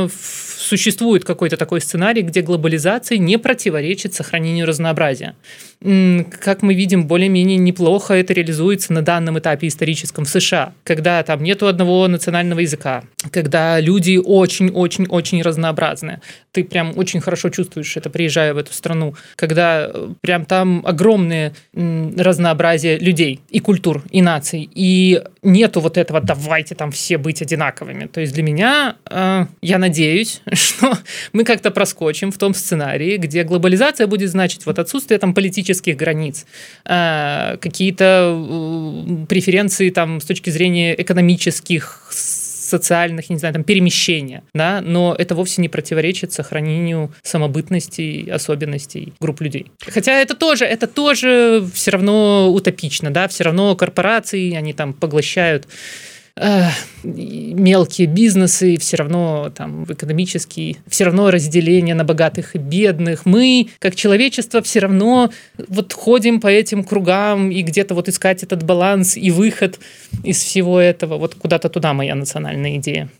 существует какой-то такой сценарий, где глобализация не противоречит сохранению разнообразия. как мы видим, более-менее неплохо это реализуется на данном этапе историческом в США, когда там нету одного национального языка, когда люди очень-очень-очень разнообразные. Ты прям очень хорошо чувствуешь это, приезжая в эту страну, когда прям там огромное разнообразие людей и культур, и наций, и нету вот этого «давайте там все быть одинаковыми». То есть для меня, я надеюсь, что мы как-то проскочим в том сценарии, где глобализация будет значить вот отсутствие там политических границ, какие-то преференции там с точки зрения экономических, социальных, не знаю, там, перемещения, да, но это вовсе не противоречит сохранению самобытности, особенностей групп людей. Хотя это тоже все равно утопично, да, все равно корпорации, они там поглощают мелкие бизнесы, все равно там экономические, все равно разделение на богатых и бедных. Мы, как человечество, все равно вот ходим по этим кругам и где-то вот искать этот баланс и выход из всего этого. Вот куда-то туда моя национальная идея.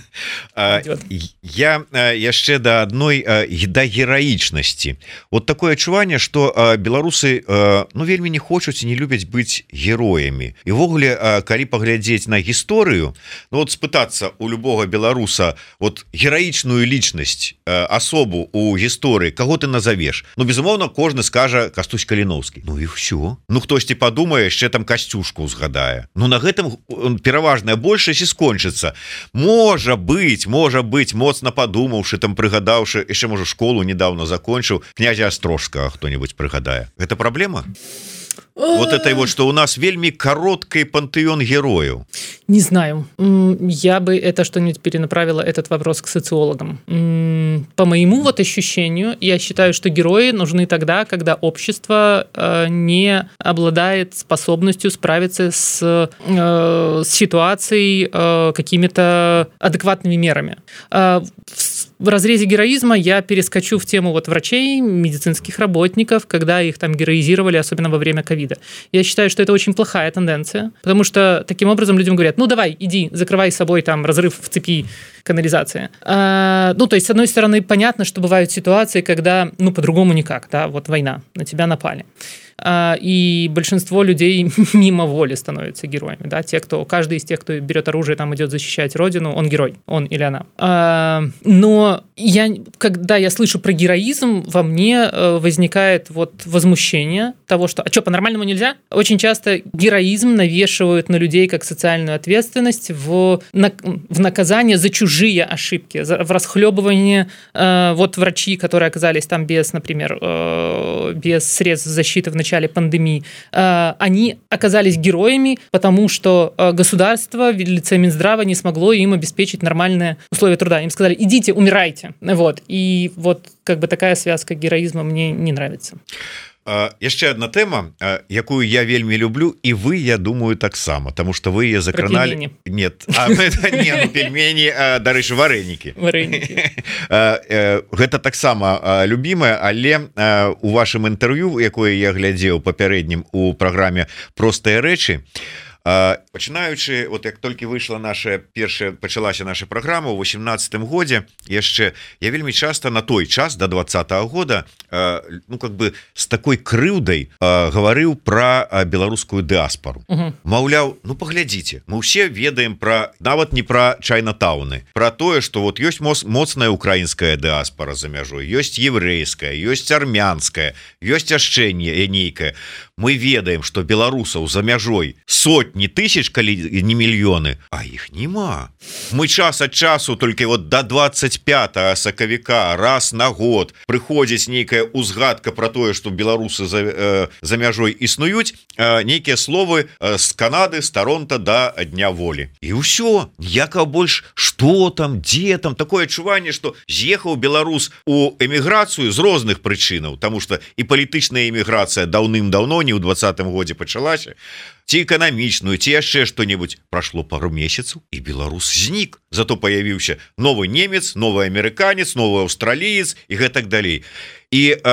Я яшчэ да адной да гераічнасці. Вот такое адчуванне, што беларусы ну вельмі не хочуць і не любяць быць героямі. І ўвогуле, калі паглядзець на гісторыю, ну вот спытаться у любого беларуса вот гераічную личность, особу у гісторыі, кого ты назовешь? Ну безумоўно, кожны скажа Кастусь Каліноўскі. Ну і все. Ну хтосьці падумае, яшчэ там Касцюшку узгадае. Ну на гэтым пераважная большасць і скончыцца. Можа быть, моцна падумаўшы, там прыгадаўшы, яшчэ можа школу недавно закончыў, князя Астрожскага хто-нибудь прыгадае. Это проблема? Вот это вот, что у нас вельми короткий пантеон героев. Не знаю. Я бы это что-нибудь перенаправила, этот вопрос, к социологам. По моему вот ощущению, я считаю, что герои нужны тогда, когда общество не обладает способностью справиться с ситуацией какими-то адекватными мерами. В разрезе героизма я перескочу в тему вот врачей, медицинских работников, когда их там героизировали, особенно во время ковида. Я считаю, что это очень плохая тенденция, потому что таким образом людям говорят: ну давай, иди, закрывай собой там разрыв в цепи канализации. Ну, то есть, с одной стороны, понятно, что бывают ситуации, когда, ну, по-другому никак, да, вот война, на тебя напали. И большинство людей мимо воли становятся героями, да, каждый из тех, кто берет оружие, там идет защищать родину, он герой, он или она. Но когда я слышу про героизм, во мне возникает вот возмущение того, что, а что, по-нормальному нельзя? Очень часто героизм навешивают на людей как социальную ответственность в наказание за чужие ошибки, в расхлебывание. Вот врачи, которые оказались там без, например, без средств защиты в начале пандемии, они оказались героями, потому что государство в лице Минздрава не смогло им обеспечить нормальные условия труда. Им сказали: идите, умирайте. Вот. И вот как бы такая связка героизма мне не нравится. Яшчэ одна тэма, якую я вельмі люблю, і вы, я думаю, таксама, тому что вы яе закраналі. Нет, пельмені, дарэчы, варэнікі. Гэта таксама любімае, але у вашым інтэрв'ю, якое я глядзеў папярэднім у праграме «Простыя рэчы», пачынаючы, вот як толькі выйшла пачалася наша праграма ў 18-м годзе, яшчэ я вельмі часта на той час до 20-го года ну как бы с такой крыўдай гаварыў про беларускую дыаспору. Маўляў, ну паглядзіце, мы ўсе ведаем про, нават не про чайнатауны, про тое, что вот ёсць моцная украінская дыаспора за мяжой, ёсць еврейская, ёсць армянская, ёсць яшчэ нейкая. Мы ведаем, что беларусаў за мяжой сотні тысяч, калі не мільёны, а іх нема. Мы час ад часу толькі вот до 25 сакавіка раз на год прыходзіць нейкая узгадка про тое, что беларусы за мяжой існуюць, нейкія словы з Канады, з Торонто до Дня волі. І ўсё, ніякага больш што там, дзе там, такое адчуванне, што з'ехаў беларус у эміграцыю з розных прычынаў, тому что і палітычная эміграцыя даўным-даўно, не ў 20-м годзе пачалася, ці эканамічную, ці яшчэ што-небудзь. Прашло пару месяцаў, і беларус знік. Зато появіўся новы немец, новы амерыканец, новы аўстраліец і гэтак далей. І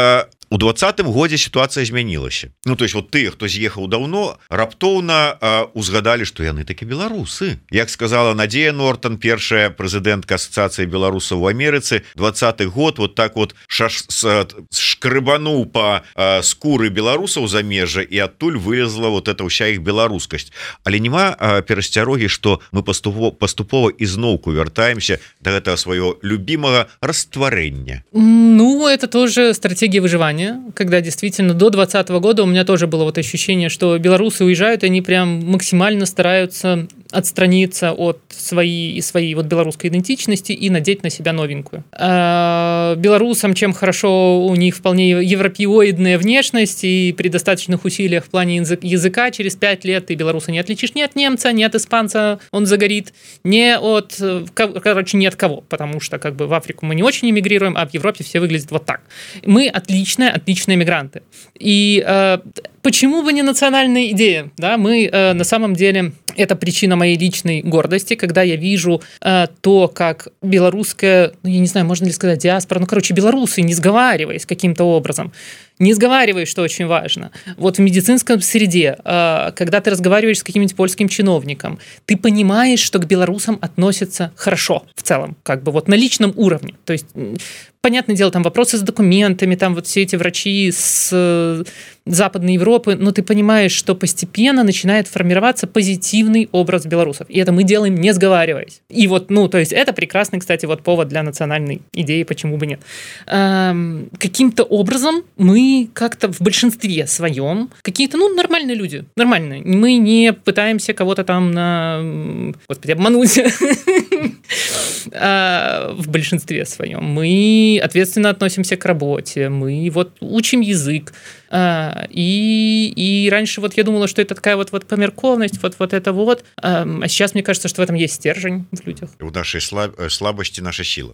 у 20-м годзе ситуация змянілася. Ну то есть вот ты, хто з'ехаў давно, раптоўна узгадали, что яны такі беларусы. Як сказала Надзея Нортон, першая прэзідэнтка асацыяцыі беларусаў в Амерыцы, 20-й год вот так вот шкрыбануў по скуры беларусаў замежжа, і адтуль вылезла вот эта ўся іх беларускасць. Але няма перасцярогі, что мы паступова ізноўку вяртаемся до гэтага свайго любимого растворения. Ну, это тоже стратегия выживания, когда действительно до 2020 года у меня тоже было вот ощущение, что белорусы уезжают, и они прям максимально стараются отстраниться от своей вот белорусской идентичности и надеть на себя новенькую. А белорусам чем хорошо, у них вполне европеоидная внешность, и при достаточных усилиях в плане языка через 5 лет ты белоруса не отличишь ни от немца, ни от испанца, он загорит, ни от кого, потому что как бы в Африку мы не очень эмигрируем, а в Европе все выглядят вот так. Мы отличные мигранты. И почему бы не национальная идея? Да, мы на самом деле, это причина моей личной гордости, когда я вижу то, как белорусская, ну, я не знаю, можно ли сказать диаспора, ну, короче, белорусы, не сговариваясь каким-то образом, не сговариваясь, что очень важно. Вот в медицинском среде, когда ты разговариваешь с каким-нибудь польским чиновником, ты понимаешь, что к белорусам относятся хорошо в целом, как бы вот на личном уровне. То есть, понятное дело, там вопросы с документами, там вот все эти врачи с Западной Европы, но ты понимаешь, что постепенно начинает формироваться позитивный образ белорусов. И это мы делаем, не сговариваясь. И вот, ну, то есть это прекрасный, кстати, вот повод для национальной идеи, почему бы нет. Каким-то образом мы как-то в большинстве своем какие-то, ну, нормальные люди, нормальные. Мы не пытаемся кого-то там обмануть. В большинстве своем. Мы ответственно относимся к работе, мы вот учим язык. И раньше вот я думала, что это такая вот померковность, вот это вот. А сейчас мне кажется, что в этом есть стержень в людях. У нашей слабости наша сила.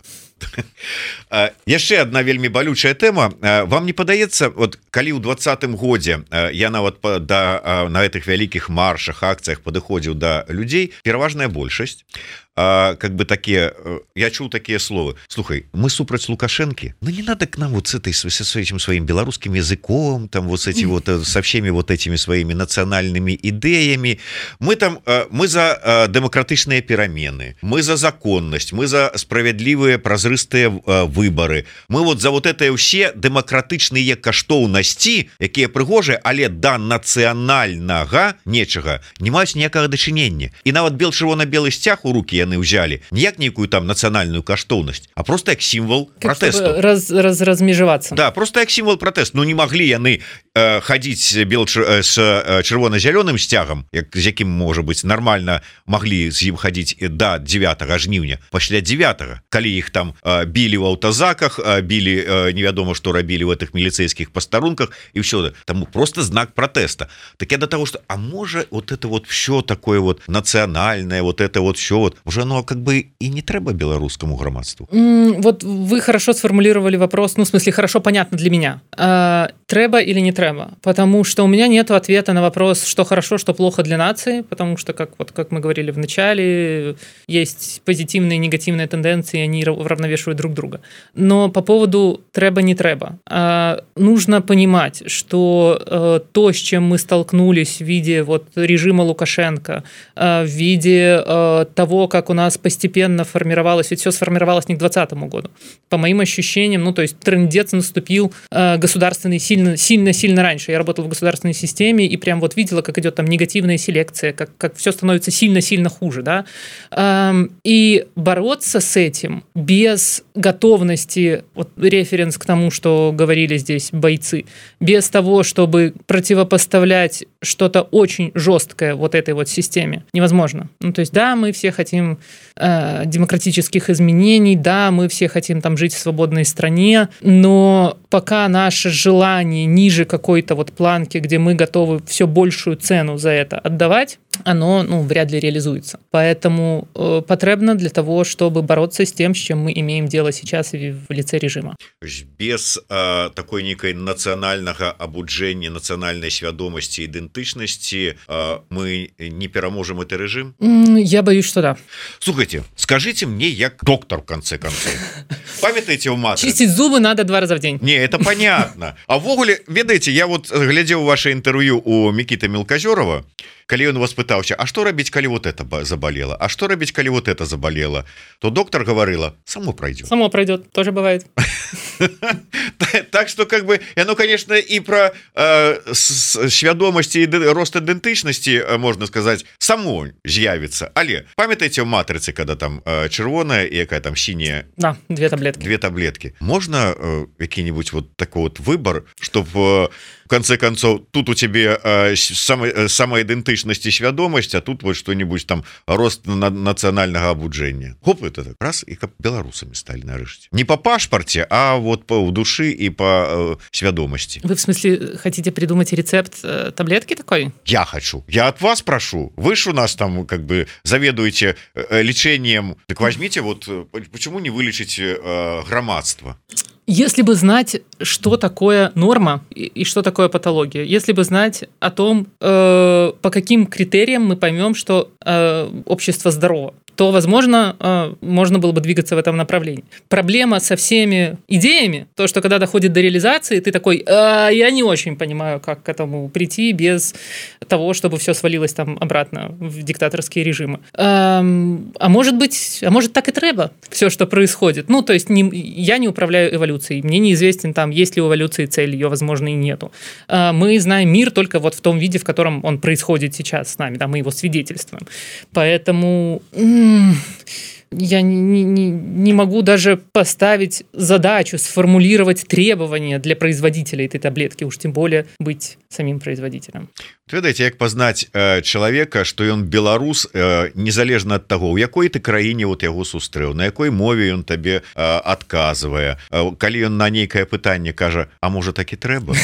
Яшчэ одна вельмі балючая тэма. Вам не падаецца, вот калі ў 20-м годзе я нават на гэтых вялікіх маршах, акцыях падыходзіў да людзей, пераважная большасць, как бы такие, я чул такие слова: слухай, мы супраць Лукашенки, но не надо к нам вот с этим своим белорусским языком, там вот с этим вот, со всеми вот этими своими национальными идеями. Мы за демократычныя перамены, мы за законность, мы за справядлівыя празрыстыя выборы, мы вот за вот это ўсе дэмакратычныя каштоўнасці, якія прыгожыя, але да нацыянальнага нечага не маюць ніякага дачынення. І нават бел-чырвона-белы сцяг у рукі яны ўзялі не як нейкую там нацыянальную каштоўнасць, а просто як сімвал пратэсту. Размежавацца. Да, просто як сімвал пратэсту. Ну не маглі яны хадзіць з чырвона-зялёным сцягам, з якім, можа быць, нармальна маглі з ім хадзіць да 9 жніўня, пасля 9, калі іх там білі ў аўтазаках, білі невядома што рабілі в этих міліцейскіх пастарунках і ўсё. Таму просто знак пратэста. Так я до того, что а можа вот это вот все такое вот нацыянальное, вот это вот все вот уже оно как бы и не трэба беларускаму грамадству. Вот вы хорошо сформулировали вопрос, ну в смысле хорошо понятно для меня. Трэба или не трэба? Потому что у меня нет ответа на вопрос, что хорошо, что плохо для нации, потому что, как мы говорили в начале, есть позитивные и негативные тенденции, они уравновешивают друг друга. Но по поводу трэба, не трэба, нужно понимать, что то, с чем мы столкнулись в виде вот режима Лукашенко, в виде того, как у нас постепенно формировалось, ведь все сформировалось не к 2020 году. По моим ощущениям, ну то есть трындец наступил государственный сильно раньше. Я работал в государственной системе и прям вот видела, как идет там негативная селекция, как все становится сильно хуже, да. И бороться с этим без готовности, вот референс к тому, что говорили здесь бойцы, без того, чтобы противопоставлять что-то очень жесткое вот этой вот системе, невозможно. Ну, то есть, да, мы все хотим демократических изменений, да, мы все хотим там жить в свободной стране, но пока наше желание ниже какой-то вот планки, где мы готовы все большую цену за это отдавать, оно, вряд ли реализуется. Поэтому потребно для того, чтобы бороться с тем, с чем мы имеем дело сейчас в лице режима. Без такой некой нацыянальнага абуджэння, нацыянальнай свядомасці, ідэнтычнасці мы не пераможем этот режим? Я боюсь, что да. Слушайте, скажите мне, як доктор в конце концов. Памятаете у матрицы? Чистить зубы надо 2 раза в день. Не, это понятно. А ввогуле, ведаеце, я вот глядзеў ваше інтэрв'ю у Мікіты Мелказёрова, калі ён вас пытаўся, а што рабіць, калі вот это заболело, а што рабіць, калі вот это заболело, то доктор говорила, само пройдет. Само пройдет, тоже бывает. Так что как бы оно, конечно, и про свядомасці і рост ідэнтычнасці, можно сказать, само з'явіцца. Але памятаеце у матрицы, когда там чырвоная и якая там синяя? Да, 2 таблетки. 2 таблетки. Можно какие-нибудь вот такой вот выбор, чтобы в конце концов тут у тебя самоидентичность и свядомость, а тут вот что-нибудь там рост национального абуджэння. Хоп, это так раз, и как белорусами стали нарешті. Не по пашпорте, а вот по души и по свядомости. Вы в смысле хотите придумать рецепт таблетки такой? Я хочу. Я от вас прошу. Вы ж у нас там как бы заведуете лечением. Так возьмите вот, почему не вылечить громадство? Если бы знать, что такое норма и что такое патология, если бы знать о том, по каким критериям мы поймем, что общество здорово, то, возможно, можно было бы двигаться в этом направлении. Проблема со всеми идеями, то, что когда доходит до реализации, ты такой, я не очень понимаю, как к этому прийти без того, чтобы все свалилось там обратно в диктаторские режимы. А может так и треба, все, что происходит. Ну, то есть я не управляю эволюцией, мне неизвестен там, есть ли у эволюции цель, ее, возможно, и нету. Мы знаем мир только вот в том виде, в котором он происходит сейчас с нами, да, мы его свидетельствуем. Поэтому... Я не могу даже поставить задачу, сформулировать требования для производителя этой таблетки, уж тем более быть самим производителем. Ведаеце, як пазнаць чалавека, што ён беларус, незалежна ад таго, у якой ты краіне вот яго сустрэў, на якой мове ён табе адказвае, калі ён на нейкае пытанне кажа, а можа так і трэба?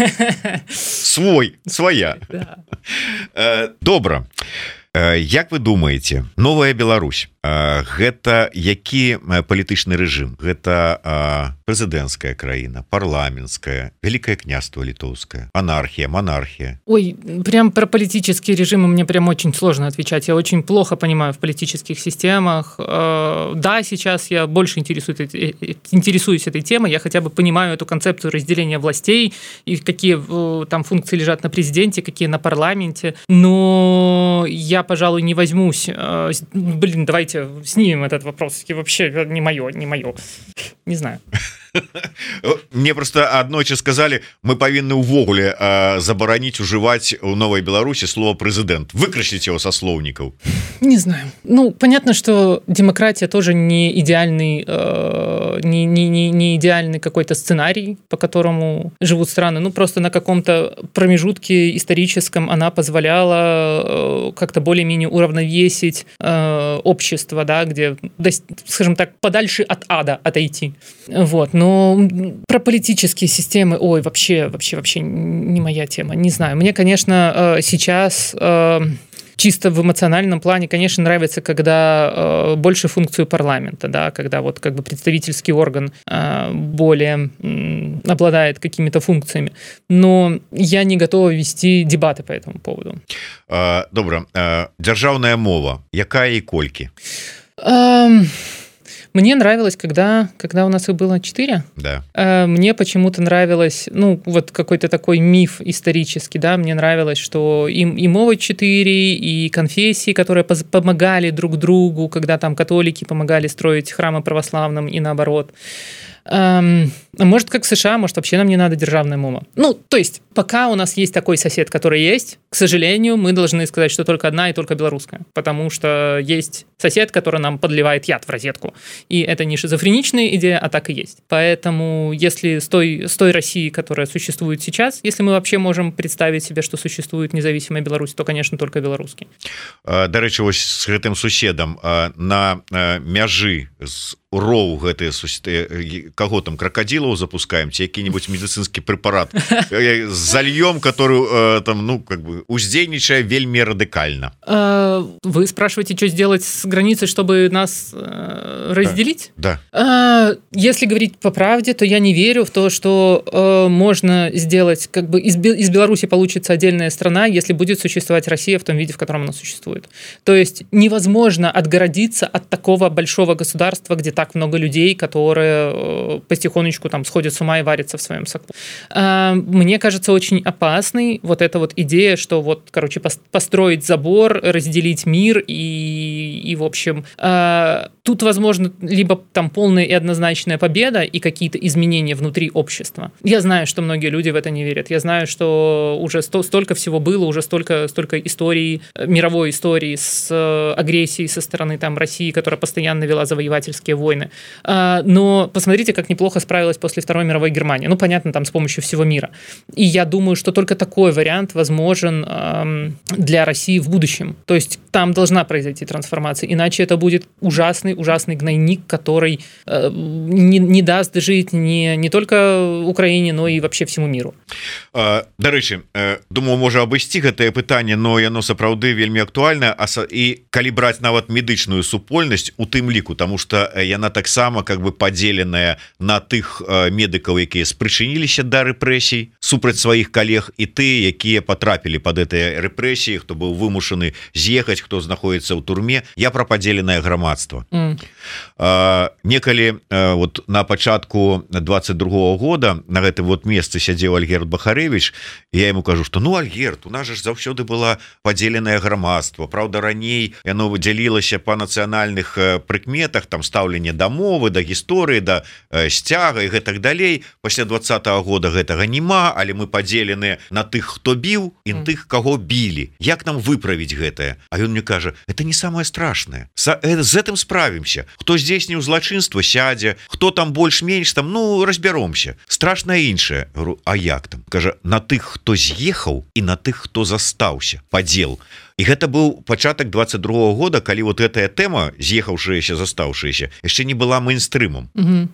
Свая. Добра. Як вы думаеце, новая Беларусь, гэта які палітычны рэжым? Гэта прэзідэнцкая краіна, парламенцкая, Великое княство литовское, анархия, монархия? Ой, прям про политические режимы мне прям очень сложно отвечать. Я очень плохо понимаю в политических системах. Да, сейчас я больше интересуюсь этой темой, я хотя бы понимаю эту концепцию разделения властей и какие там функции лежат на президенте, какие на парламенте, но я, пожалуй, не возьмусь. Давайте снимем этот вопрос. Вообще не мое. Не знаю. Мне просто аднойчы сказали, мы павінны ўвогуле забараніць ужываць у Новой Беларуси слово «президент». Выкрасить его со словников. Не знаю. Ну, понятно, что демократия тоже не идеальный, не идеальный какой-то сценарий, по которому живут страны. Ну, просто на каком-то промежутке историческом она позволяла как-то более-менее уравновесить общество, да, где, скажем так, подальше от ада отойти. Вот. Но про политические системы, вообще не моя тема, не знаю. Мне, конечно, сейчас чисто в эмоциональном плане, конечно, нравится, когда больше функцию парламента, да, когда вот как бы представительский орган более обладает какими-то функциями. Но я не готова вести дебаты по этому поводу. Добра. Дзяржаўная мова. Якая и колькі? Мне нравилось, когда у нас их было 4. Да. Мне почему-то нравилось, вот какой-то такой миф исторический, да, мне нравилось, что и мова 4, и конфессии, которые помогали друг другу, когда там католики помогали строить храмы православным и наоборот. Может, как в США, может, вообще нам не надо державная мова. То есть, пока у нас есть такой сосед, который есть, к сожалению, мы должны сказать, что только одна и только белорусская, потому что есть сосед, который нам подливает яд в розетку. И это не шизофреничная идея, а так и есть. Поэтому, если с той России, которая существует сейчас, если мы вообще можем представить себе, что существует независимая Беларусь, то, конечно, только белорусский. До речі, ось з гэтым суседам на мяжы з роў гэтыя каго там крокодилаў запускаем ці які-нибудь медыцынскі прэпарат зальём, который там, ну, как бы уздзейнічае вельмі радыкальна. Вы спрашиваете, что сделать с границей, чтобы нас разделить? Да. Если говорить по правде, то я не верю в то, что можно сделать, как бы из Беларуси получится отдельная страна, если будет существовать Россия в том виде, в котором она существует. То есть невозможно отгородиться от такого большого государства, где так много людей, которые потихонечку там сходят с ума и варятся в своем соку. Мне кажется, очень опасной вот эта вот идея, что вот, короче, построить забор, разделить мир и в общем, тут возможно либо там полная и однозначная победа и какие-то изменения внутри общества. Я знаю, что многие люди в это не верят. Я знаю, что уже столько всего было, уже столько историй, мировой истории с агрессией со стороны там России, которая постоянно вела завоевательские войны. Но посмотрите, как неплохо справилась после Второй мировой Германия. Ну, понятно, там с помощью всего мира. И я думаю, что только такой вариант возможен для России в будущем. То есть там должна произойти трансформация, иначе это будет ужасный гнойник, который не даст жить не только Украине, но и вообще всему миру. Дарэчы, думаю, можа абысці гэтае пытанне, но яно сапраўды вельмі актуальна, і калі браць нават медычную супольнасць у тым ліку, тому что яна таксама как бы падзеленая на тых медыкаў, якія спрычыніліся да рэпрэсій супраць сваіх калег, і тыя, якія потрапілі под гэтыя рэпрэсіі, хто быў вымушаны з'ехаць, хто знаходіцца ў турме. Я пра падзеленае грамадства. Некалі вот на пачатку 22-го года на гэтым вот месцы сядзеў Альгерд Бахарэвіч, і я ему кажу, что ну, Альгерд, у нас же заўсёды была падзеленае грамадства. Праўда, раней яно выдзялілася па нацыянальных прыкметах, там стаўленне да мовы, да гісторыі, да сцяга і гэтак далей. Пасля 20-го года гэтага няма, але мы падзеленыя на тых, хто біў, і тых, каго білі. Як нам выправіць гэтае? А ён мне кажа, это не самое страшное. З гэтым справімся. Хто здзейсніў злачынства, сядзе, хто там больш-менш там, ну, разбяромся. Страшна іншае. Говорю, а як там? Кажа, на тых, хто з'ехаў, і на тых, хто застаўся. Падзел. І гэта быў пачатак 22-го года, калі вот гэтая тэма, з'ехаўшаяся, застаўшаяся, яшчэ не была мейнстрымом.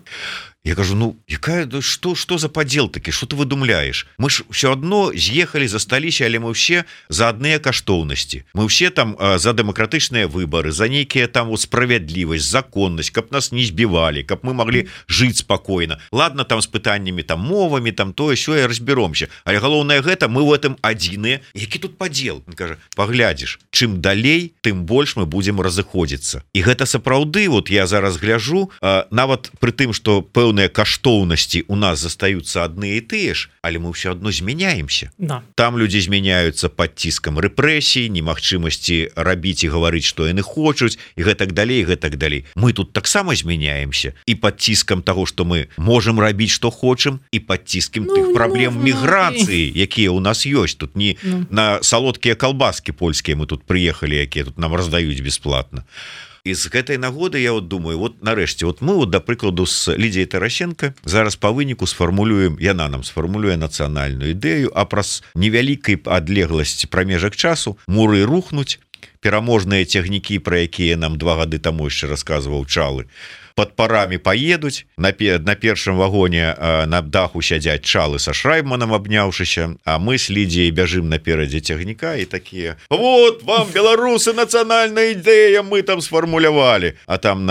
Я кажу, ну, якая, что за падзел такі, что ты выдумляешь? Мы ж все одно з'ехалі, засталіся, але мы ўсе за адныя каштоўнасці. Мы ўсе там за дэмакратычныя выбары, за нейкія там справядлівасць, законнасць, каб нас не збівалі, каб мы маглі жыць спакойна. Ладно, там з пытаннямі, там мовамі, там тое, сёе, разберомся. Але галоўнае гэта, мы в этом адзіныя. Які тут падзел? Он кажа, паглядзіш, чым далей, тым больш мы будзем разыходзіцца. І гэта сапраўды, вот я зараз гляжу, нават пры тым, што пэўныя каштоўнасці у нас застаюцца адныя і тыя ж, але мы ўсё адно змяняемся. Да. Там людзі змяняюцца пад ціскам рэпрэсій, немагчымасці рабіць і гаварыць, што яны хочуць, і гэтак далей, і гэтак далей. Мы тут таксама змяняемся і пад ціскам таго, што мы можам рабіць, што хочам, і пад ціскам тых праблем міграцыі, якія ў нас ёсць. Тут не на салодкія калбаскі польскія мы тут прыехалі, якія тут нам раздаюць бесплатна. І з гэтай нагоды я вот думаю, вот нарэшце, вот мы вот, да прыкладу, з Лідзіяй Тарасенко зараз па выніку сфармулюем, яна нам сфармулюе нацыянальную ідэю, а праз невялікай адлегласці прамежак часу муры рухнуць, пераможныя цягнікі, пра якія нам 2 гады таму яшчэ расказваў Чалы, под парамі поедуць, на першым вагоне на даху сядзяць Чалы са Шрайбманам абняўшыся, а мы з Лідзіяй бяжым наперадзе цягніка і такія, вот вам, беларусы, нацыянальная ідэя, мы там сфармулявалі. А там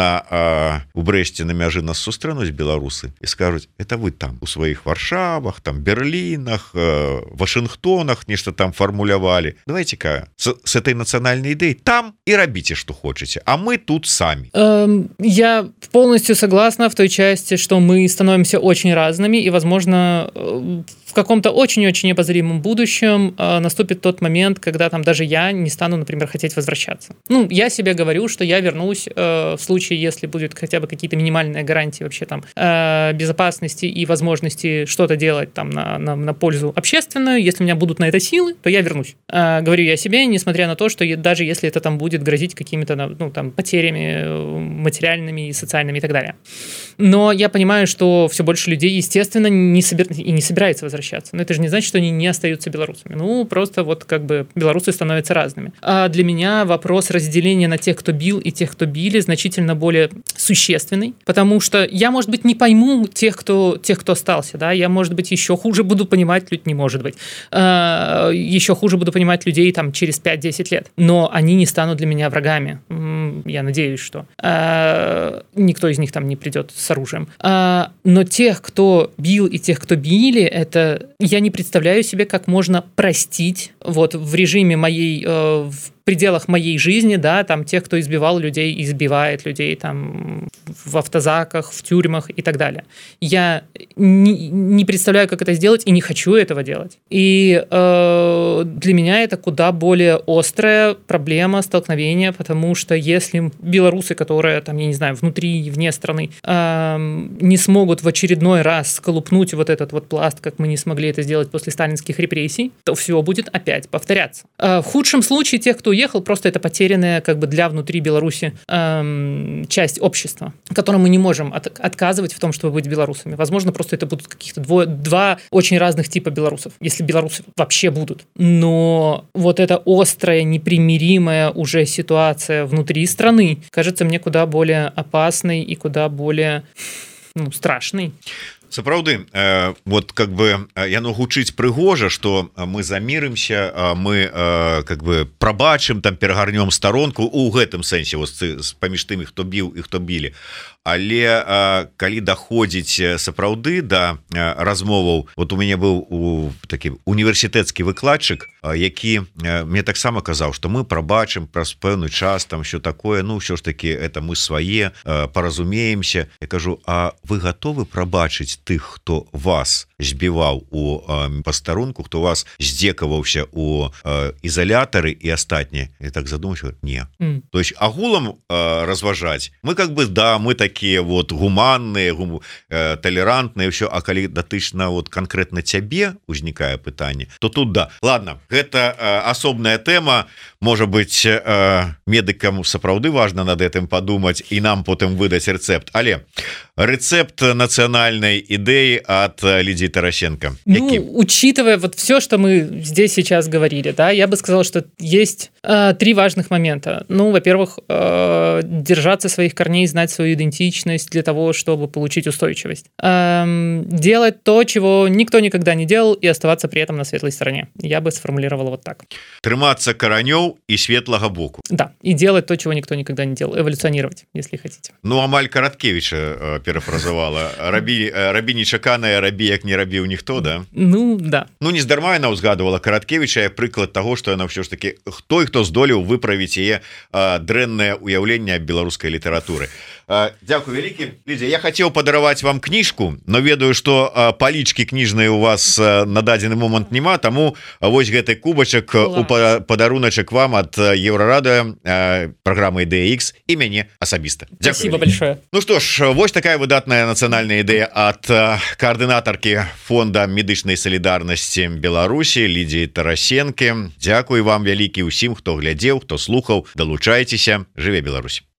у Брэсце на мяжы нас сустрэнуць беларусы і скажуць, это вы там у сваіх Варшавах, там Берлінах, Вашынгтонах нешта там фармулявалі. Давайте-ка с этой нацыянальной идеей там и рабіце, что хочете, а мы тут сами. Я полностью согласна в той части, что мы становимся очень разными, и, возможно, в каком-то очень-очень обозримом будущем наступит тот момент, когда там даже я не стану, например, хотеть возвращаться. Ну, я себе говорю, что я вернусь в случае, если будет хотя бы какие-то минимальные гарантии вообще там безопасности и возможности что-то делать там на пользу общественную. Если у меня будут на это силы, то я вернусь. Говорю я себе, несмотря на то, что даже если это там будет грозить какими-то, ну, там, потерями материальными и социальными и так далее. Но я понимаю, что все больше людей, естественно, не собирается возвращаться. возвращаться. Но это же не значит, что они не остаются белорусами. Ну, просто вот как бы белорусы становятся разными. А для меня вопрос разделения на тех, кто бил, и тех, кто били, значительно более существенный, потому что я, может быть, не пойму тех, кто остался, да, я, может быть, еще хуже буду понимать, не может быть, еще хуже буду понимать людей там через 5-10 лет, но они не станут для меня врагами. Я надеюсь, что никто из них там не придет с оружием. Но тех, кто бил, и тех, кто били, это я не представляю себе, как можно простить вот в режиме моей, в пределах моей жизни, да, там тех, кто избивал людей, избивает людей там в автозаках, в тюрьмах и так далее. Я не представляю, как это сделать, и не хочу этого делать. И для меня это куда более острая проблема столкновения, потому что если белорусы, которые там, я не знаю, внутри и вне страны, не смогут в очередной раз сколупнуть вот этот вот пласт, как мы не смогли это сделать после сталинских репрессий, то все будет опять повторяться. В худшем случае тех, кто уехал, просто это потерянная как бы для внутри Беларуси часть общества, которым мы не можем отказывать в том, чтобы быть белорусами. Возможно, просто это будут каких-то два очень разных типа белорусов, если белорусы вообще будут. Но вот эта острая, непримиримая уже ситуация внутри страны кажется мне куда более опасной и куда более страшной. Сапраўды, вот как бы яно гучыць прыгожа, что мы замірымся, мы как бы прабачым, там перагарнём старонку у гэтым сэнсе паміж тымі, хто біў і хто білі. Але калі даходзіць сапраўды да размоваў, вот у мяне быў такі універсітэцкі выкладчык, які мне таксама казаў, што мы прабачым праз пэўны час, там що такое, ну ўсё ж таки это мы свае, паразумеемся. Я кажу, а вы гатовы прабачыць тых, хто вас збіваў у пастарунку, хто вас здзекаваўся у ізалятары і астатніе? І так задумаўся, не. То есть агулам разважаць, мы как бы, да, мы такие вот гуманныя, толерантныя, все, а калі датычна вот конкретно цябе узнікае пытанне, то тут да. Ладно, гэта асобная тэма, можа быть, медыкам сапраўды важно над этим подумать и нам потым выдаць рецепт. Але рецепт национальной идеи от Лидии Тарасенко. Учитывая вот все, что мы здесь сейчас говорили, да, я бы сказал, что есть 3 важных момента. Во-первых, держаться своих корней, знать свою идентичность для того, чтобы получить устойчивость. Делать то, чего никто никогда не делал, и оставаться при этом на светлой стороне. Я бы сформулировала вот так. Трымацца каранёў и светлого боку. Да, и делать то, чего никто никогда не делал. Эволюционировать, если хотите. Амаль Караткевича перафразавала. Рабі нечаканае, рабі як не рабіў ніхто, да? Да. Нездарма яна ўзгадывала Караткевича, прыклад того, что яна ўсё ж таки хто здолеў выправіць яе дрэннае уяўленне беларускай літаратуры. Дякую вялікі. Лідія, я хацеў падараваць вам кніжку, но ведаю, што палічкі кніжнай у вас на дадзены момант няма, таму вось гэты кубачак у падаруначак вам ад Еўрарадыё, праграмы Ідэя Х і мяне асабіста. Спасибо большое. Ну што ж, вось такая выдатная нацыянальная ідэя ад каардынатаркі фонда медычнай салідарнасці Беларусі Лідіі Тарасенко. Дзякуй вам вялікі ўсім, хто глядзеў, хто слухаў. Далучайцеся. Жыве Беларусь.